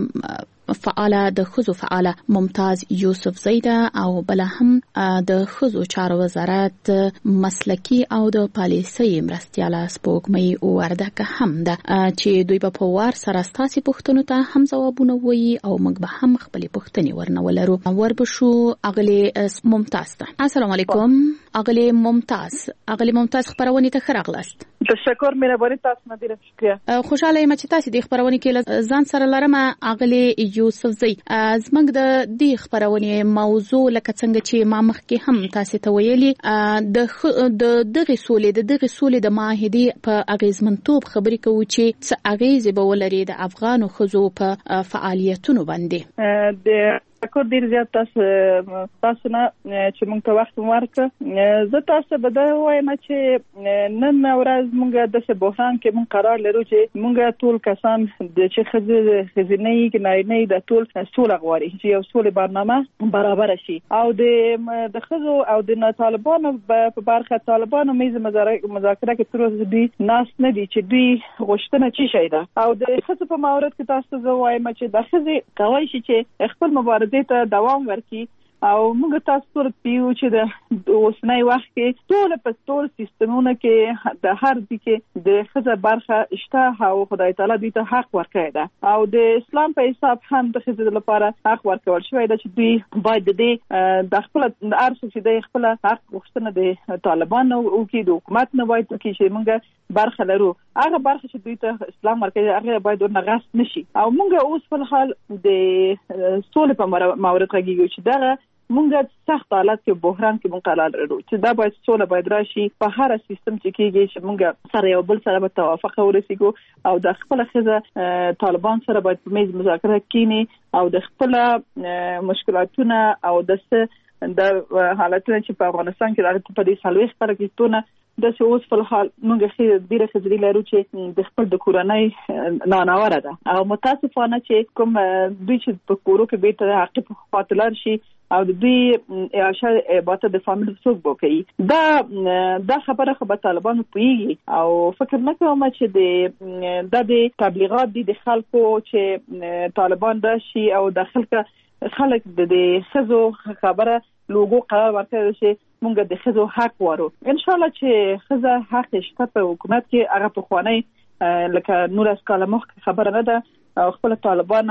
فعاله د ښځو فعاله ممتاز یوسف زیده او بل هم د ښځو چارو وزارت مسلکی او د پالیسۍ مرستیاله سپوږمۍ وردګ هم ده چې دوی په وار سره ستاسو پوښتنو ته هم ځوابونه وایي او موږ به هم خپل پوښتنې ورنولرو. وربشو اغلی ممتاز ته. السلام علیکم اغلی ممتاز. اغلی ممتاز خبرونه ته خراغلاست. تشکر مهرباني تاسو نه ډیره شکریه. خوشاله یم چې تاسو د خبرونه کې ځان سره لرم. اغلی یوسف زی زمنګ د دې خبرونه موضوع لکه څنګه چې ما مخکې هم تاسو ته ویلي د د دغه سولې د دغه سولې د معاهدې په اغیزمنتوب خبرې کوو چې څه اغیزه به ولري د افغان خزو په فعالیتونو باندې. د کو ډیر زیات تاسو تاسو نه چې موږ ته وخت ورکړ. زه تاسو به دا وایم چې نن ورځ موږ د څه بحران کې موږ قرار لرو چې موږ ټول کسان د چې خزینه کې نه نه د ټول سول غواړي چې یو سول برنامه برابر شي او د د خزو او د طالبانو په برخه طالبانو میز مذاکره کې تر اوسه دي ناس نه دي چې دوی غوښتنه چی شي ده او د خزو په مورد کې تاسو زه وایم چې د خزې کوي چې خپل مبارزه ته دوام ورکړي او موږ تاسو ټول پیو چې د اوسنۍ وخت کې ټول په ټول سیستمونه کې د هر دي کې د ښځه برخه شته او خدای تعالی دوی ته حق ورکړی ده او د اسلام په حساب هم د ښځې لپاره حق ورکول شوی ده چې دوی باید د دې د خپل د ارسو چې د خپل حق غوښتنه د طالبان او کې د حکومت نه وایي چې موږ برخه لرو هغه برخه چې دوی ته اسلام ورکړي هغه باید ورنه غصب نشي او موږ اوس په حال د سولې په مورد غږیږو چې دغه موږ سخت حالت کې بحران کې مقرر لرو چې دا باید سوله باید راشي په هر سیستم چې کېږي چې موږ سره یو بل سره به توافق ورسېږو او د خپل ښځه طالبان سره باید په میز مذاکره کینی او د خپل مشکلاتونه او د د حالتونه چې په افغانستان کې راغلي په دې سالوي خبره کې تونه د اوس په حال موږ خې ډیره خزري لرو چې د خپل د کورنۍ ناناوره ده او متاسفانه چې کوم دوی چې په کورو کې به ته عقب خاطر شي او د دوی اعاشه عبادت د فامیل څوک بوکي دا دا خبره خو به طالبانو پوي او فکر نه کوم چې د د تبلیغات دي د خلکو چې طالبان راشي او د خلک خلک د خزو خبره لوګو قرار ورکړي چې مونږ د خزو حق وارو ان شاء الله چې خزه حق شته په حکومت کې هغه په خوانی لکه نور اس کاله مخ خبره نه ده او خپل طالبان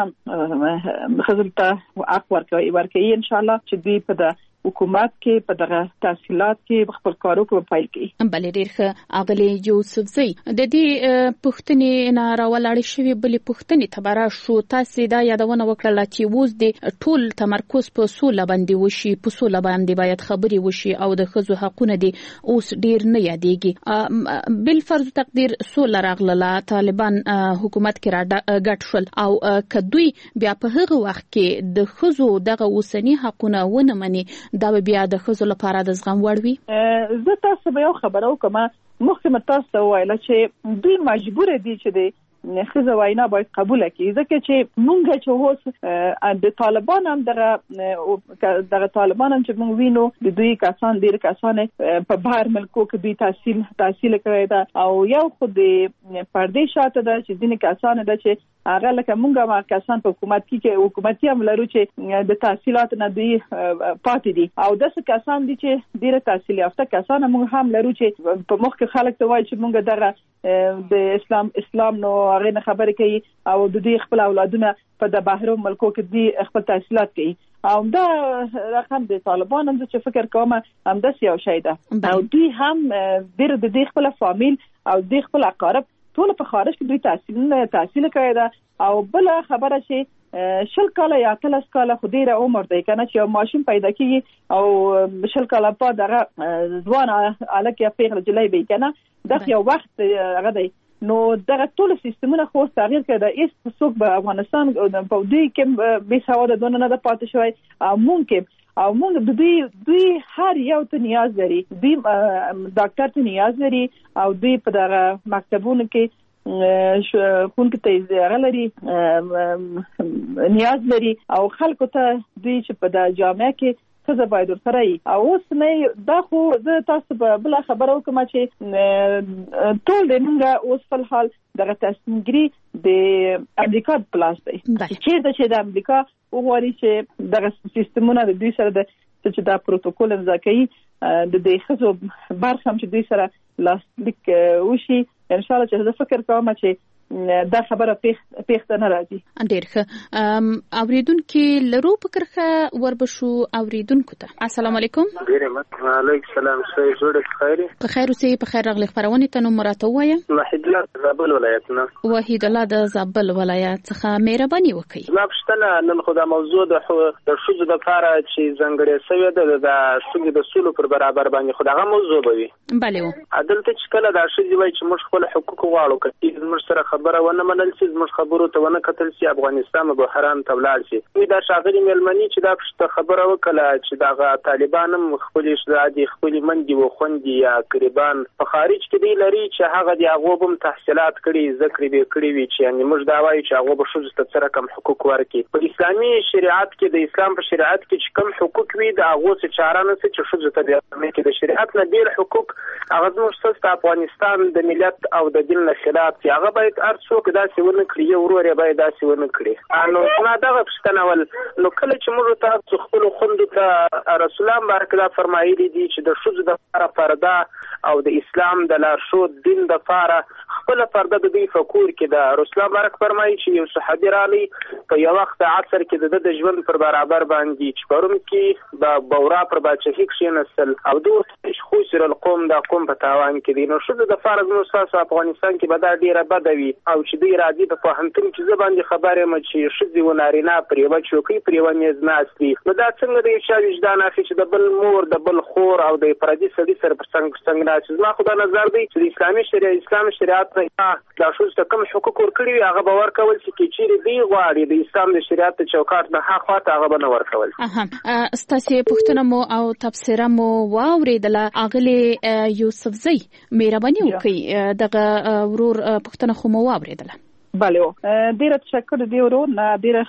خزل ته حق ورکوي ورکوي ان شاء الله چې دوی په د حکومت کې په دغه تحصیلات کې خپل کارو کوي پایل کې بل ډیر ښه اغلی یوسف زی د دې پښتنې نه راولاړې شوی بل پښتنې تبره شو تاسو دا یادونه وکړه چې ووز د ټول تمرکز په سوله باندې وشي په سوله باندې باید خبري وشي او د خزو حقونه دي اوس ډیر نه یادېږي بل فرض تقدیر سوله راغله طالبان حکومت کې را ګټ شول او کدوی بیا په هغه وخت کې د خزو دغه اوسنی حقونه ونه مني دا بیا د خزو لپاره د زغم وړ وي زه تاسو به یو خبره وکم مخکې تاسو وایله چې دوی مجبور دي چې د خزه وینا باید قبول کړي ځکه چې مونږ چې اوس د طالبان هم دغه دغه طالبان هم چې مونږ وینو د دوی کسان ډیر کسان په بهر ملکو کې دوی تحصیل تحصیل کړی دا او یو خو د پردې شاته ده چې ځینې کسان ده چې هغه لکه مونږ ما کسان په حکومت کې حکومتي هم لرو چې د تحصیلات نه دوی پاتې دي او داسې کسان دي چې ډیر تحصیل یافته کسان مونږ هم لرو چې په مخ کې خلک ته وایي چې مونږ دغه د اسلام اسلام نو هغه نه خبرې کوي او د دې خپل اولادونه په د بهرو ملکو کې دي خپل تحصیلات کوي او دا رقم د طالبان هم چې فکر کوم هم د یو شی ده او دوی هم ډېر د دې خپل فامیل او د خپل اقارب ټول په خارج کې دوی تحصیل تحصیل کوي دا او بل خبره چې شل کاله یا تلس کاله خو ډیره عمر دی کنه چې ماشين پیدا کیږي او شل کاله په دغه ځوان الکه پیغله جلای به کنه دغه یو وخت هغه دی نو دغه ټول سیستمونه خو تغییر کړه ایست څوک په افغانستان په دې کې به سواد دونه نه پاتې شوی او ممکن او موږ د دوی دوی هر یو ته نیاز لري دوی ډاکټر ته نیاز لري او دوی په دغه مکتبونو کې خون کې تیزه لري نیاز لري او خلکو ته دوی چې په د جامعه کې څه باید سره او اوس نه دا خو زه تاسو په بل خبرو کوم چې ټول د موږ اوس په حال دغه تصمیمګری د امریکا پلاس دی چې د امریکا وګوري چې دغه سیستمونه د دوی سره د چې دا پروتوکول امضا کوي د دې خزو برخه هم چې دوی سره لاسلیک وشي ان شاء الله چې زه فکر کوم چې دا خبره پیښ نه راځي ډیر ښه اوریدونکو لرو پکرخه وربشو اوریدونکو ته السلام علیکم وعلیکم السلام سوي جوړ خیر په خیر اوسې په خیر راغلی خبرونه ته نو مراته وایم وحید الله زابل ولایت نه وحید الله د زابل ولایت څخه مهرباني وکړئ زما پښتنه نن خو د موضوع د د شوزو د لپاره چې ځنګړې سوي ده د شوزو د سولو پر برابر باندې خو دغه موضوع به وي بله عدالت چې کله د شوزو وای چې موږ خپل حقوق غواړو کله موږ سره خبره ونه منل شي موږ خبرو ته ونه کتل شي افغانستان به حرام تبلال شي دا شاغلي ملمني چې دا پښته خبره وکړه چې دا طالبان هم خپل شادي خپل مندي و خوندي یا قریبان په خارج کې دی لري چې هغه دی هغه هم تحصیلات کړي ذکر به کړی وي چې یعنی موږ دا وایو چې هغه به شوز ته سره کم حقوق ورکړي په اسلامي شریعت کې د اسلام په شریعت کې چې کم حقوق وي دا هغه څه چاره نه چې شوز ته بیا کې د شریعت نه ډیر حقوق هغه موږ ست افغانستان د ملت او د دین له خلاف چې هغه باید هر څوک داسې ونه کړي یو ورور یې باید داسې ونه کړي نو زما دغه پوښتنه ول نو کله چې موږ تاسو خپلو خویندو ته رسول الله مبارک دا فرمایلي دي چې د ښځو دپاره پرده او د اسلام د لارښود دین دپاره خپله پرده د دوی په کور کې ده. رسول الله مبارک فرمایي چې یو صحابي راغی په یو وخت عصر کې د ده د ژوند پر برابر باندې چې پرون کې به بورا پر باچهي کښېنستل او ده ورته چې خسر القوم دا قوم په تاوان کې دي. نو ښځو دپاره زموږ ستاسو افغانستان کې به دا ډېره بده وي او چې دوی راځي په پوهنتون کې زه باندې خبر یم چې ښځې و نارینه پر یوه چوکۍ پر یوه میز ناست دي. نو دا څنګه د یو چا وجدان اخلي چې د بل مور د بل خور او د پردي سړي سره پر څنګ څنګ ناست. زما خو دا نظر دی چې د اسلامي شریعت اسلام شریعت نه دا ښځو ته کوم حقوق ورکړي وي هغه به ورکول چې که چیرې دوی غواړي د اسلام د شریعت د چوکاټ نه ها خوا ته هغه به نه ورکول. ستاسې پوښتنه مو او تبصره مو واورېدله. اغلې یوسفزۍ مهرباني وکړئ دغه ورور پوښتنه خو مو واورېدله. بله ډیره تشکر دی ورور نه ډیره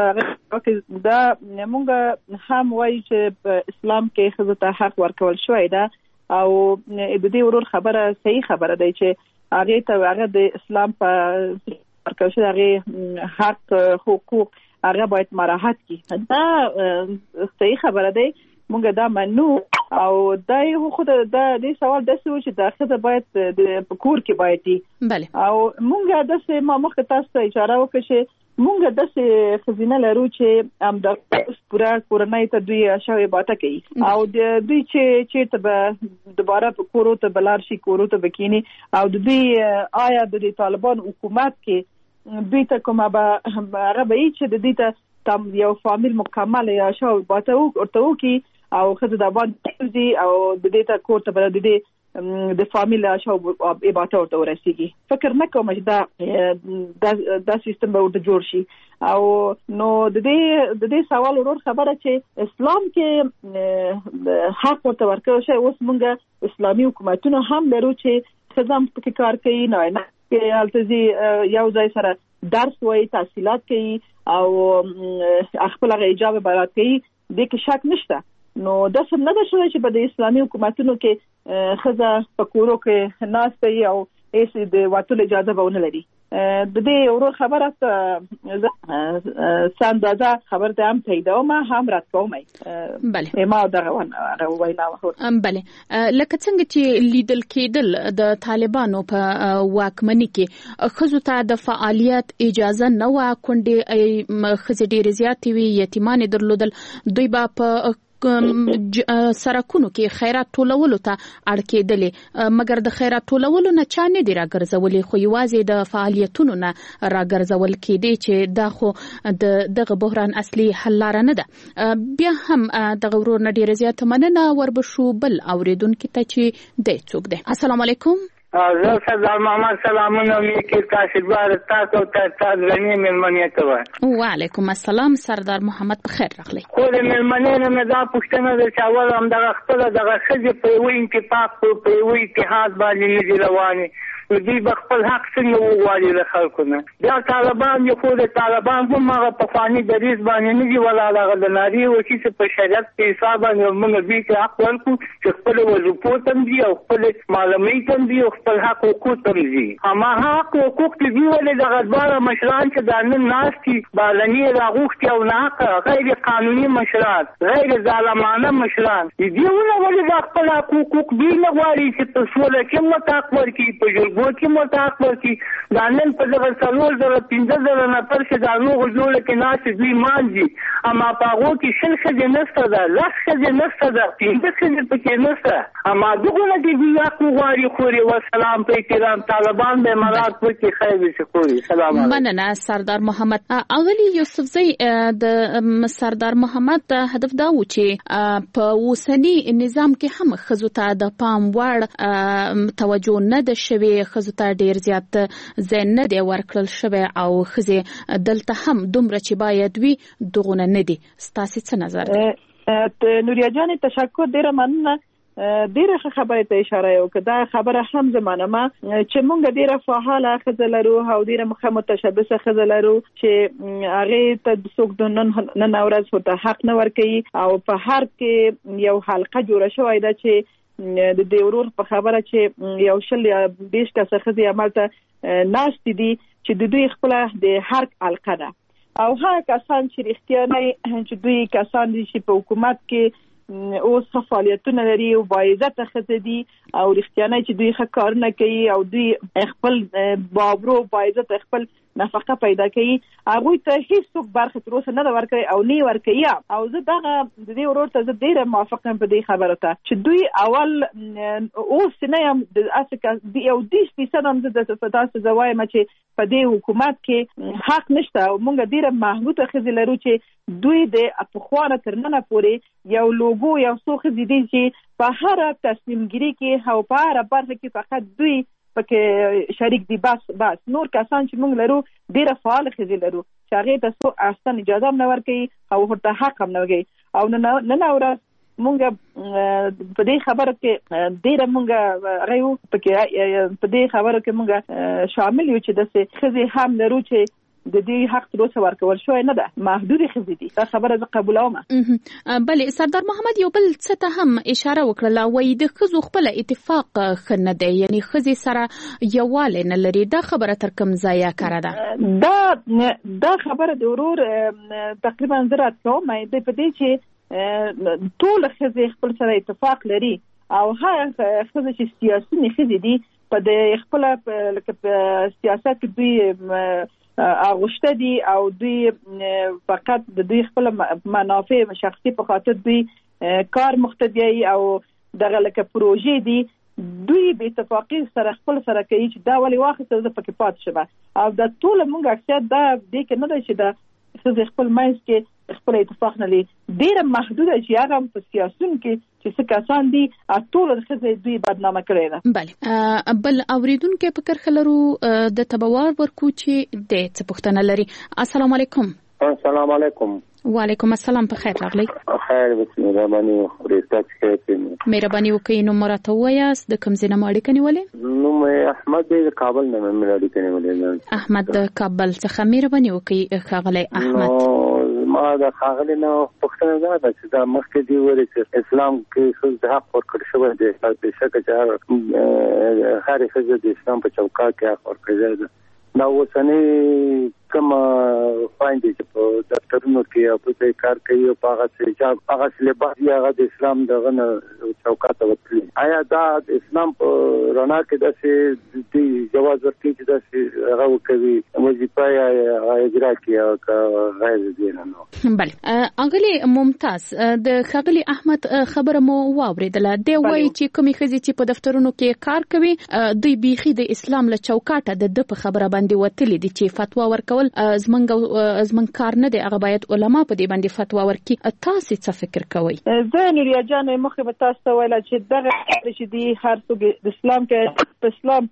ښه دا مونږ هم وایي چې په اسلام کې ښځو ته حق ورکول شوی ده او د دې ورور خبره صحیح خبره دی چې هغې ته هغه د اسلام په ورکول شوی هغې حق حقوق هغه باید مراعات کړي. دا صحیح خبره دی مونږ دا منو او دا یو خو د دې سوال داسې و چې دا ښځه باید د کور کې باید وي. او مونږ داسې ما مخکې تاسو ته اشاره وکړه چې مونږ داسې ښځینه لرو چې همدغه پوره کورنۍ ته دوی شاوې باته کوي او دوی چې چېرته به دوباره په کورو ته به لاړ شي کورو ته به کښېني او د دوی آیا د دې طالبان حکومت کې دوی ته کومه به هغه به وي چې د دوی ته یو فامیل مکمل یا شاوې باته ورته وکړي او ښځه د باندې دي او د دې ته کور ته به د دې د فامیل شاو اباته ورته ورسیږي. فکر نه کوم چې دا دا سیستم به ورته جوړ شي او نو د دې د دې سوال ورور خبره چې اسلام کې حق ورته ورکړل شي. اوس موږ اسلامي حکومتونه هم لرو چې ښځه هم پکې کار کوي نه نه کې هلته یو ځای سره درس وایي تحصیلات کوي او خپل هغه اجابه برات کوي دې کې شک نشته. نو دا څه نه ده شوی چې په د اسلامي حکومتونو کې ښځه په کورو کې ناسته وي او هیڅ د وتلو اجازه به ونه لري. د دې ورور خبره څه اندازه خبر ته هم تاییدوم هم رد کوم. بله ما دغه وینا وکړه. بله لکه څنګه چې لیدل کېدل د طالبانو په واکمنۍ کې ښځو ته د فعالیت اجازه نه وه. کونډې ښځې ډېرې زیاتې وي یتیمانې درلودل. دوی به په سرکونو کې خیرات ټولولو ته اړ کېدلې مګر د خیرات ټولولو نه چا نه دي راګرځولې خو یوازې د فعالیتونو نه راګرځول کېدی چې دا خو د دغه بحران اصلي حل لاره نه ده. بیا هم دغه ورور نه ډېره زیاته مننه. وربشو بل اورېدونکي ته چې دی څوک دی. السلام علیکم. زه سردار محمد سلامونه مې کې تاسو تاسو ته تاسو غنی مېلمنې ته وای. وعلیکم السلام سردار محمد بخیر راغلی. خو د مېلمنې نه دا پوښتنه ده چې اول هم دغه خپل دغه ښځې په یو اتفاق په یو اتحاد باندې نه دي روانې دوی به خپل حق څنګه وغواړي له خلکو نه. بیا طالبان یو خو د طالبان هم هغه پخواني دریځ باندې نه دي ولاړ هغه د ناري و چې په شریعت په حساب باندې موږ دوی ته حق ورکړو چې خپل وظیفو ته هم دي او خپل معلومۍ ته هم دي او خپل حق حقوق ته هم دي. هماغه حق حقوق چې دوی ولې دغه دواړه مشران چې دا نن ناست دي بالني راغوښتي او ناحقه غیر قانوني مشران غیر ظالمانه مشران دوی ولې دا خپل حقوق دوی نه غواړي چې په سوله کې مطاق ورکړي په جرګو کې مطاق ورکړي. دا نن په دغه څلور زره پنځه زره نفر چې دا نوغو جوړه کې ناست دوی مانځي اما په هغو کې شل ښځې نشته ده لس ښځې نشته ده پنځه ښځې پکې نشته اما دغونه کې دوی حق وغواړي خوري. وسلام په احترام طالبان به مراد وکړي خیر دې خوري. سلام علیکم. مننه سردار محمد. اغلی یوسفزۍ د سردار محمد هدف دا و چې په اوسني نظام کې هم ښځو ته د پام وړ توجه نه ده شوې. ښځو ته ډېر زیات ځای نه دی ورکړل شوی او ښځې دلته هم دومره چې باید وي دغونه نه دي. ستاسې څه نظر دی؟ نوریا جانې تشکر ډېره مننه. ډېره ښه خبرې ته اشاره یې وکړه. دا خبره هم زه منمه چې موږ ډېره فعاله ښځه لرو او ډېره متشبثه ښځه لرو چې هغې ته څوک د نن نن ورځ ورته حق نه ورکوي او په هر کې یو حلقه جوړه شوې ده چې د دې ورور په خبره چې یو شل یا بیش کسه ښځې همالته ناستې دي چې د دوی خپل د حرک حلقه ده او هغه کسان چې رښتیا چې دوی کسان دي چې په حکومت کې اوس ښه فعالیتونه لري او باعزته ښځې دي او رښتیا چې دوی ښه کارونه کوي او دوی خپل بابرو باعزته خپل نفقه پیدا کوي هغوی ته هیڅوک برخه تر اوسه نه ده ورکړې او نه یې ورکوي او زه دغه د دې ورور ته زه ډېره موافق یم په دې خبرو ته چې دوی اول اوس نه یم د یو دېرش فیصد هم زه تاسو زه وایم چې په دې حکومت کې حق نشته او موږ ډېره محدوده ښځې لرو چې دوی د پخوا نه تر ننه پورې یو لوګو یو څو ښځې دي چې په هره تصمیمګیري کې او په هره برخه کې فقط دوی پکې شریک دي بس بس نور کسان چې موږ لرو ډېره فعاله ښځې لرو چې هغې ته څو اصلا اجازه هم نه ورکوي او ورته حق هم نه ورکوي او نن ورځ موږ په دې خبرو کې ډېره موږ هغه یو پکې په دې خبرو کې موږ شامل یو چې داسې ښځې هم لرو چې د دې حق تر اوسه ورکول شوی نه ده محدودې ښځې دي دا خبره زه قبولوم. بلې سردار محمد یو بل څه ته هم اشاره وکړله وایي د ښځو خپله اتفاق ښه نه دی یعنی ښځې سره یووالی نه لري دا خبره تر کوم ځایه کاره ده؟ دا دا خبره د ورور تقریبا زه رد کوم دی په دې چې ټوله ښځې خپل سره اتفاق لري او هغه ښځې چې سیاسي ښځې دي په د خپله لکه په سیاست کې دوی اغوشته دي او دوی فقط د دوی خپل منافع شخصي په خاطر دوی کار مختدیي او دغه لکه پروژې دي دوی به اتفاقی سره خپل سره کوي چې دا ولې واخیسته زه پکې پات شم او دا ټول موږ اکثر دا دې کې نه دی چې دا ښځې خپل منځ کې خپل اتفاق نه لري ډېره محدوده چې هغه په سیاسون کې چې څه کسان دي ټول ښځې دوی بدنامه کړې ده. بله بل اوریدونکي په کرښه لرو د تبوار ورکو چې د څه پوښتنه لري. السلام علیکم. السلام علیکم. وعلیکم السلام په خیر راغلی. خیر بسم الله باندې خوريسته چې مهرباني وکړئ نو مرته وایاست د کوم ځای نه اړیکه نیولې؟ نو مې احمد د کابل نه مې اړیکه نیولې. احمد د کابل څخه مهرباني وکړئ ښاغلی احمد. ما د ښاغلي نه پوښتنه دا ده چې دا مخکې دې ویلي چې اسلام کې ښځو حق ورکړل شوی دی بېشکه چې هر ښځه د اسلام په چوکاټ کې حق ورکړی دی. دا اوسنۍ کومه خویندې چې په دفترونو کې او په ځای کار کوي او په هغه حجاب هغه لباس یې هغه د اسلام دغه نه چوکاټ ته وتلي آیا دا د اسلام په رڼا کې داسې د جواز ورکوي چې داسې هغه وکوي وظیفه یې اجرا کړي او غیر دې نه؟ بله اغلي ممتاز د ښاغلي احمد خبره مو واورېدله دی وایي چې کومې ښځې چې په دفترونو کې کار کوي دوی بیخي د اسلام له چوکاټه د ده په خبره باندې وتلي دي چې فتوا ورکول زمونږ زمونږ کار نه دی هغه باید علما په دې باندې فتوا ورکړي. تاسو څه فکر کوئ؟ زه نوریا جان مخکې به تاسو ته ویل چې دغه چې دی هر څوک د اسلام کې په اسلام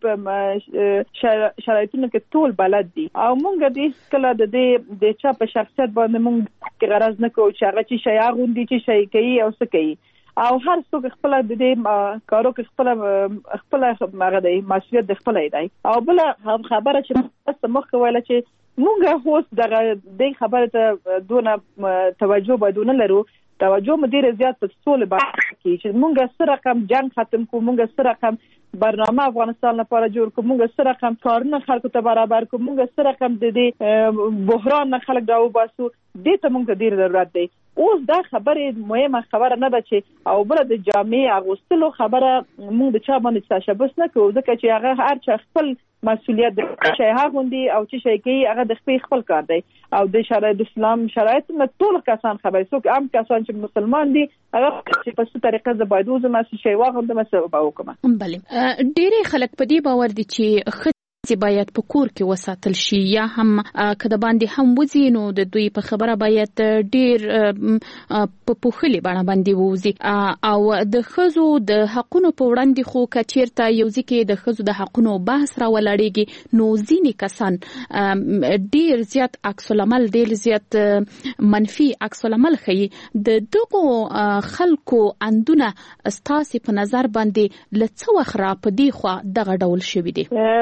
په شرایطونو کې ټول بلد دي او مونږ دې کله د دې د چا په شخصیت باندې مونږ کې غرض نه کوو چې هغه چې شي غوندي چې شي کوي او څه کوي او هر څوک خپل د دې کارو کې خپل خپل مغه دی مسؤلیت د خپل دی او بل خبره چې تاسو مخکې ویل چې موږ هوس دغه د خبره ته دونه توجه بدون لرو توجه مدیر زیات په سول باندې کې چې موږ سره رقم جنگ ختم کو موږ سره رقم برنامه افغانستان لپاره جوړ کو موږ سره رقم کارونه خلکو ته برابر کو موږ سره رقم د دې بحران نه خلک راو باسو دې ته موږ ډیر ضرورت دی. اوس دا خبره مهمه خبره نه ده چې او بل د جامع اغوستلو خبره موږ د چا باندې تشبث نه کوو ځکه چې هغه هر چا خپل مسؤلیت د شي هغه غوندي او چې شي کوي هغه د خپل خپل کار دی او د شرایط اسلام شرایط نه ټول کسان خبرې څوک عام کسان چې مسلمان دي هغه چې په څه طریقه د بایدو زما شي واغم د مسو وکم. بله ډېر خلک په دې باور دي چې چې باید په کور کې وساتل شي یا هم کده باندې هم وځي نو د دوی په خبره باید ډیر په پوښلي باندې باندې وځي او د ښځو د حقونو په وړاندې خو کچیرته یو ځکه د ښځو د حقونو بحث را ولاړېږي نو ځینې کسان ډیر زیات عکس العمل ډیر زیات منفي عکس العمل ښيي د دغه خلکو اندونه ستاسو په نظر باندې لڅ وخره په دی خو دغه ډول شوی دی. زه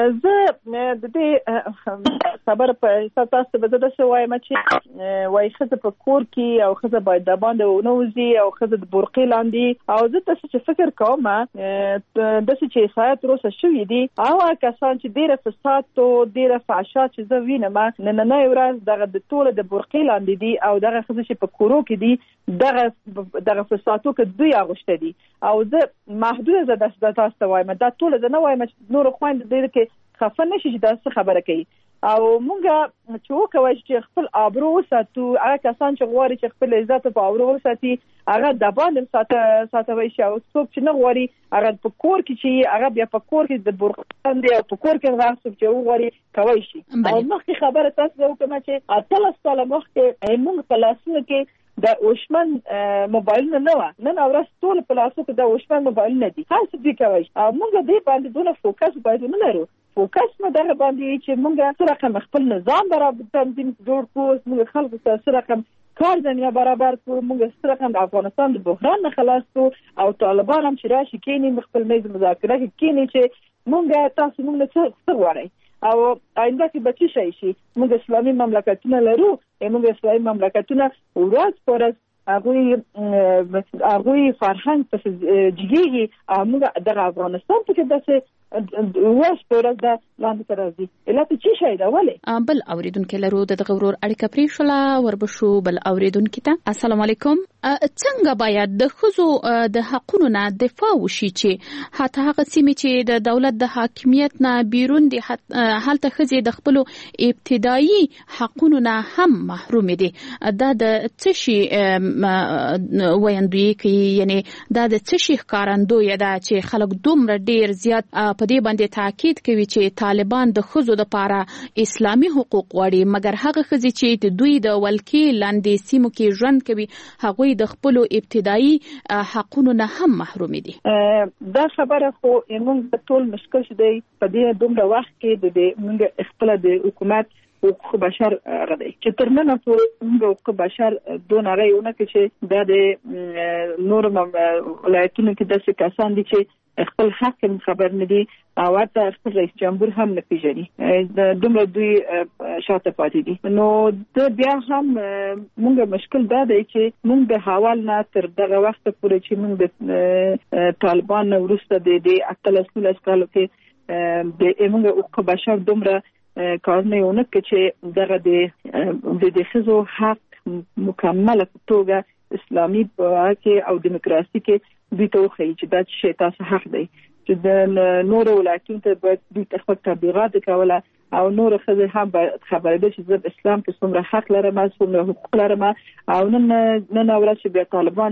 د دې خبره په تاسو به د څه وایم چې وای خزه په کور کې او خزه باید د باندې ونوزي او خزه د برقې لاندې او زه تاسو چې فکر کوم د څه چې سایت روسه شوې دي او کسان چې ډیره فساد او ډیره فحشا چې زه وینم نه نه ورځ دغه د ټوله د برقې لاندې دي او دغه خزه چې په کورو کې دي دغه دغه فسادو کې دوی اغوشته دي او زه محدود زه د تاسو وایم دا ټوله د نه وایم نور خويند دې کې خفه نشي چې دا څه خبره کوي او مونږه چې وکوي چې خپل آبرو وساتو هغه کسان چې غواړي چې خپل عزت په آبرو وساتي هغه د باندې ساته ساتوي شي او څوک چې نه غواړي هغه په کور کې چې هغه بیا په کور کې د برقان دی او په کور کې هغه څوک چې غواړي کوي شي او مخکې خبره تاسو وکړه چې اتل سال مخکې موږ په لاسونو کې د اوشمن موبایل نه و نن اورس ټول په لاسو کې د اوشمن موبایل نه دي هر څه دي کوي او موږ دې باندې دونه فوکس باید نه لرو فوکس مې دغه باندې چې موږ سره کوم خپل نظام برابر تنظیم جوړ کړو موږ خلکو سره کوم کار دنیا برابر کړو موږ سره کوم د افغانستان د بحران نه خلاص کړو او طالبان هم چې راشي کینی خپل میز مذاکره کې کینی چې موږ تاسو موږ څه څه وایي او آینده کې بچی شي شي موږ اسلامي مملکتونه لرو موږ اسلامي مملکتونه ورځ پر ورځ هغه هغه فرهنګ په جګیږي موږ د افغانستان په کې داسې واش پر د لاندې ترازی الاته چی شي دا ولې بل اوریدونکو لرو د غورور اړیکه پرې شولا وربشو بل اوریدونکو ته السلام علیکم څنګه باید د خزو د حقونو نه دفاع وشي چې حتی هغه سیمې چې د دولت د حاکمیت نه بیرون دي حالت خزي د خپل ابتدایي حقونو نه هم محروم دي دا د څه شي ویندوی کی یعنی دا د څه شي ښکارندوی ده چې خلک دومره ډیر زیات په دې باندې تاکید کوي چې طالبان د خزو د پاره اسلامي حقوق غواړي مګر هغه خزي چې د دوی د ولکې لاندې سیمو کې ژوند کوي هغه د خپل ابتدایي حقونو نه هم محروم دي دا خبره خو موږ ټول مشکل شدی په دې دومره وخت کې د موږ خپل د حکومت حقوق بشر غدي چې ترمنه په حقوق بشر دون رايونه کې چې د نور ولایتونو کې د څه کسان دي چې خپل حق خبر نه دي او ورته خپل رئیس جمهور هم نه پیژني دومره دوی شاته پاتې دي نو د بیا هم موږ مشکل دا دی چې موږ به حوال نه تر دغه وخت پورې چې موږ د طالبان ورسته د دې اتلسل کالو کې د موږ حقوق بشر دومره کارونه ونه چې دغه د د خزو حق مکمله توګه اسلامي کې او دیموکراسي کې دوی ته وخی چې دا شی تاسو حق دی چې د نور ولایتونو ته باید دوی خپل تبلیغات کوله او نور خزه هم خبرې ده چې د اسلام په څومره حق لرم څومره حقوق لرم او نن نن اورل چې بیا طالبان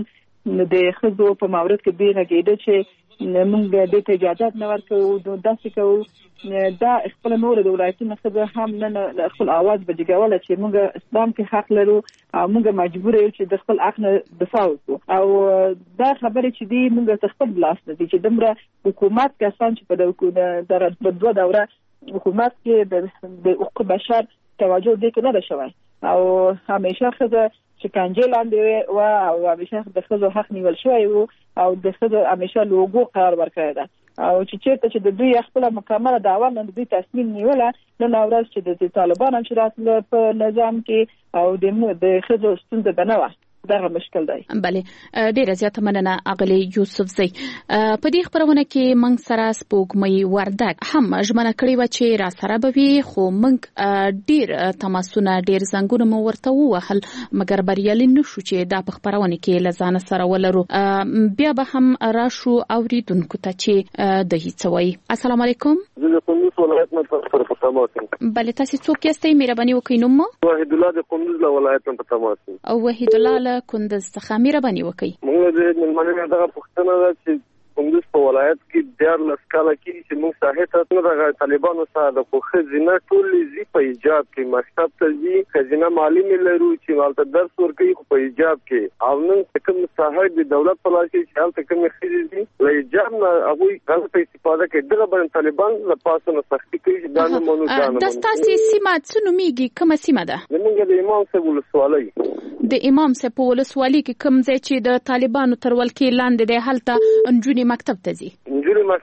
د خزو په مورد کې بیره کېده چې موږ د اجازه نه ورکو داسې کوو دا خپل نور د ولایتونو څخه هم نن خپل आवाज بجګول چې موږ اسلام کې حق لرو او موږ مجبور یو چې د خپل حق نه دفاع وکړو او دا خبره چې دی موږ خپل بلاس دي چې دمره حکومت کسان چې په د دوه دوره حکومت کې د حقوق بشر توجه دې کې نه شوی او همیشه خزه شکنجه لاندې و او همیشه د خزو حق نیول شوی و او د خزو همیشه لوګو قرار ورکړی ده او چې چیرته چې د دوی خپل مکمله دعوا نه دوی تصمیم نیوله نن اورل چې د طالبان هم شرات په نظام کې او د خزو ستونزه بنوه دغه مشکل دی. بله ډیره زیاته مننه اغلی یوسف زی. په دې خبرونه کې موږ سره سپوږمۍ وردک هم ژمنه کړې و چې را سره به وي خو موږ ډیر تماسونه ډیر زنګونه مو ورته ووهل مګر بریالي نشو چې دا په خبرونه کې لزان سره ولرو. بیا به هم راشو اوریدونکو ته چې د هیڅوي. السلام علیکم. زه د قندوز ولایت نه تاسو په تماس یم. بله تاسو څوک یاستئ؟ مهرباني وکړئ نوم مو. وحید الله د قندوز ولایت نه په تماس یم. او وحید الله کندز څخه مهرباني وکړئ. موږ د ملمنې دغه پوښتنه ده چې کندوز په ولایت کې ډېر لسکاله کې چې موږ صحیح ته د طالبانو سره د خزینه ټول زی په ایجاب کې مکتب ته زی خزینه مالی ملرو چې ولته درس ورکوي خو په ایجاب کې او نن کوم صاحب د دولت په لاس کې حالت کوم خزینه له ایجاب نه هغه غلط استفاده کوي دغه باندې طالبان له پاسه نه سختي کوي دا نه مونږ ځانو د تاسو سیمه څنو میږي کومه سیمه ده؟ موږ د امام صاحب ولسوالۍ د امام صاحب ولسوالۍ کې کوم ځای چې د طالبانو تر ولکې لاندې دی هلته انجونی مکتب ته ځي. انجونی مکتب ته ځي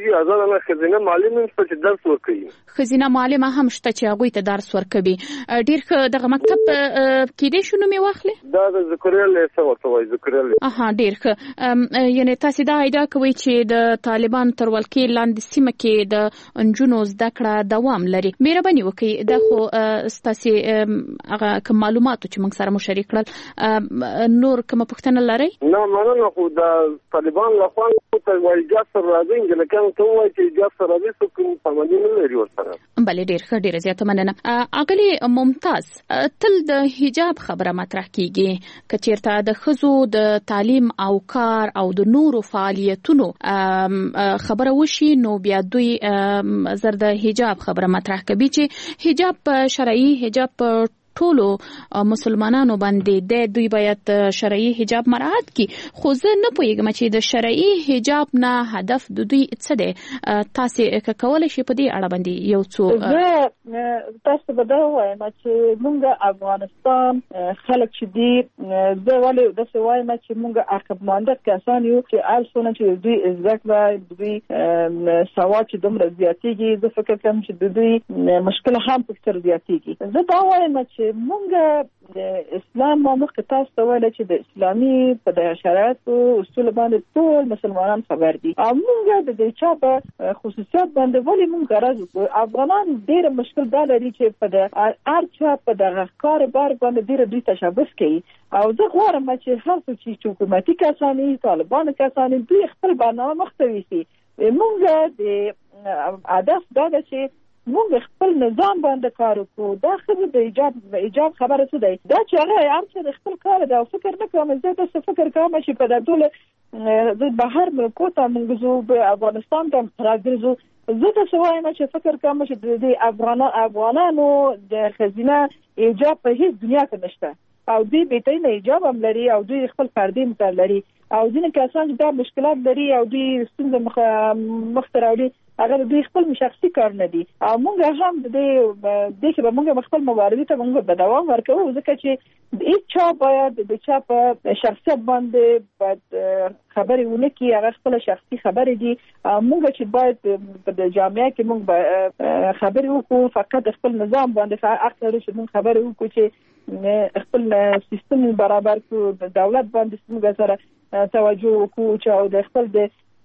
کیږي آزاد نه خزینه معلم نشته چې درس ورکوي خزینه معلم هم شته چې هغه ته درس ورکوي ډیر ښه دغه مکتب کې دې شنو می واخلي دا د ذکرل څه ورته وایي ذکرل اها ډیر ښه یعنی تاسو دا ایدا کوي چې د طالبان تر ولکې لاندې سیمه کې د انجونو زده کړه دوام لري مهرباني وکړئ دا خو تاسو هغه کوم معلومات چې موږ سره مشارک کړل نور کوم پوښتنه لري نه مننه خو د طالبان لخوا ته وایي جاسر راځي چې کوم ته وایي چې جاسر راځي څه کوم پاملرنه نه لري ورسره بلې ډیر ښه ډیر زیاته مننه اغلی ممتاز تل د حجاب خبره مطرح کیږي کچیرته د خزو د تعلیم او کار او د نورو فعالیتونو خبره وشي نو بیا دوی زر د حجاب خبره مطرح کوي چې حجاب شرعي حجاب ټولو مسلمانانو باندې د دوی باید شرعي حجاب مراعات کی خو زه نه پوهیږم چې د شرعي حجاب نه هدف د دوی څه دی تاسو کولای شئ په دې اړه باندې یو څو تاسو به دا وایم چې موږ افغانستان خلک چې دی زه ولې د څه وایم چې موږ عقب مانده کسان یو چې ارسونه چې دوی ځکه دوی سواد چې دومره زیاتېږي زه فکر کوم چې د دوی مشکل هم پکې زیاتېږي زه دا وایم چې مونږ د اسلام مخکې تاسو ته ویل چې د اسلامي په د شرایطو اصول باندې ټول مسلمانان خبر دي او مونږ د دې چا په خصوصیات باندې ولې مونږ راځو افغانان ډېر مشکل دا لري چې په د ارچا په د کار بار باندې ډېر دوی تشابه کوي او زه غواړم چې هر څه چې حکومتي کسانی طالبان کسانی دوی خپل برنامه مختوي سي مونږ د هدف دا ده چې موږ خپل نظام باندې کار وکړو دا خبره د ایجاب ایجاب خبره څه دی دا چې هغه هر څه خپل کار دا فکر نه کوم زه د فکر کوم چې په داخله د بهر ملکو ته موږ زو په افغانستان ته راځو زه د سوایم چې فکر کوم چې د افغان افغانانو د خزینه ایجاب په هیڅ دنیا کې نشته او دوی به ته نه ایجاب هم لري او دوی خپل فردي متر لري او ځینې کسان چې دا مشکلات لري او دوی ستونزې مخ مخ ته راوړي هغه دوی خپل شخصي کار نه دي او موږ هم د دې د چې موږ خپل مبارزې ته موږ په دوام ورکوو ځکه چې د هیڅ چا باید د چا په شخصیت باندې باید خبرې ونه کړي هغه خپل شخصي خبرې دي موږ چې باید په جامعه کې موږ خبرې وکړو فقط خپل نظام باندې حق لرو چې موږ خبرې وکړو چې خپل سیستم برابر کړو د دولت باندې موږ سره توجه وکړو چې د خپل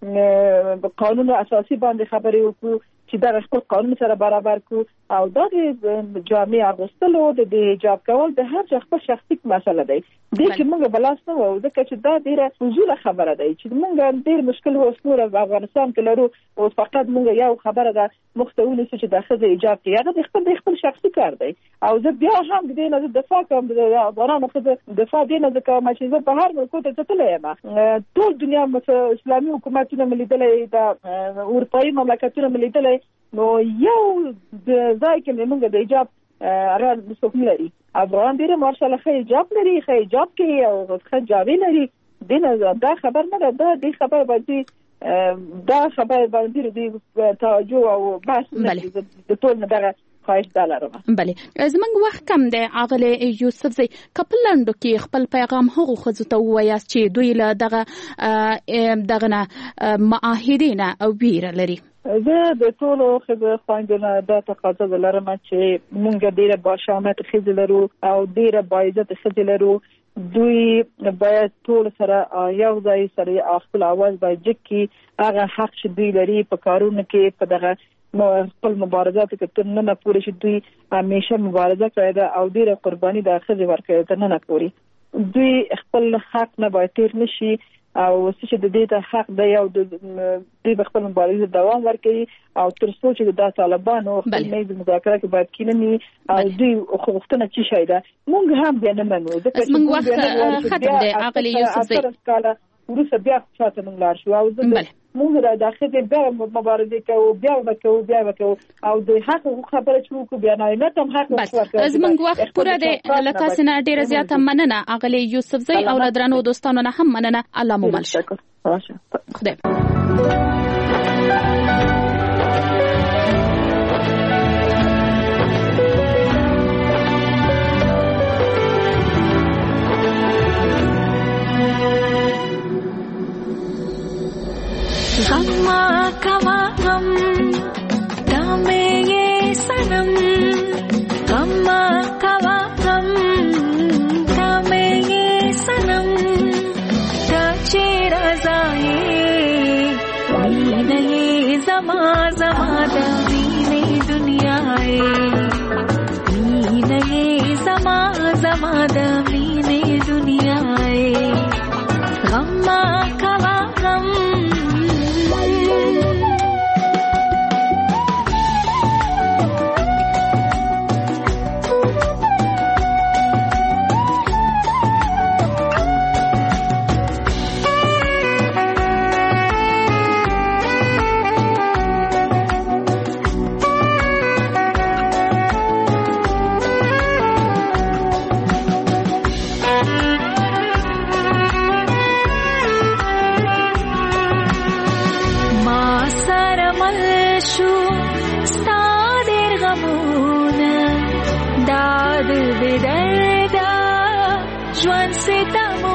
د قانون اساسي باندې خبرې وکړو چې دا خپل قانون سره برابر کو او دا د جامع اغوستلو د حجاب کول د هر چا خپل شخصي مسله دی د چې موږ بلاس نه وو ځکه چې دا ډیره فضول خبره دی چې موږ ډیر مشکل وسنور په افغانستان کې لرو او فقط موږ یو خبره ده مختوونه چې د خزه حجاب کې هغه د خپل خپل شخصي کار دی او زه بیا هم د دې نه دفاع کوم د افغانانو خزه دفاع دي نه کوم چې زه په هر ملک ته تللی یم ټول دنیا اسلامي حکومتونه ملیدلې د اروپאי مملکتونه ملیدلې نو یو د ځای کې موږ د حجاب هغه مسوم لري افغان ډیره مارشاله خې حجاب لري خې حجاب کې او خې جاوی لري دنه دا خبر نه ده د خبر باندې دا خبر باندې د توجه او بحث د ټول نه دغه خواهش دلارم بله زمنګ وخت کم دی اغله یوسف زی کپلندو کې خپل پیغام هغه خزو ته وایاست چې دوی له دغه دغه معاهدینه او ویره لري زه د ټولو خبر خوندونه د تقاضا لرم چې مونږ ډیره باشامت خزل لرو او ډیره باعزت خزل لرو دوی باید ټول سره یو ځای سره خپل اواز باید جکي هغه حق چې دوی لري په کارونه کې په دغه خپل مبارزات کې تر نن پورې چې دوی همیشه مبارزه کړې ده او ډیره قرباني د خزل ورکړې ده نن پورې دوی خپل حق نه باید تیر نشي او چې د دې ته حق دی او د دې خپل مبارزه دوام ورکړي او تر څو چې د طالبانو خپل میز مذاکره کې باید کیننی او دوی خوښتنه چی شي دا مونږ هم بیا نه منو ځکه چې موږ وخت ختم دی عقلی یوسف زی ورسره بیا چاته موږ لار شو او موږ را داخله بیا مبارزه کوو بیا وکړو بیا وکړو او د حق خبره چې وکړو بیا نه تم حق ورکړو زمونږ وخت پوره دی لکه سينه ډیره زیاته مننه عقلی یوسف زی او درنو دوستانو نه هم مننه الله مو مل شي خدای Kama kama غم دامے یہ سنم غم کوا غم دامے یہ سنم کچے رضائے مین یہ زما زما دمین دنیا مین یہ زما زما دمین دنیا غم کوا غم داد بدردا جوان ستم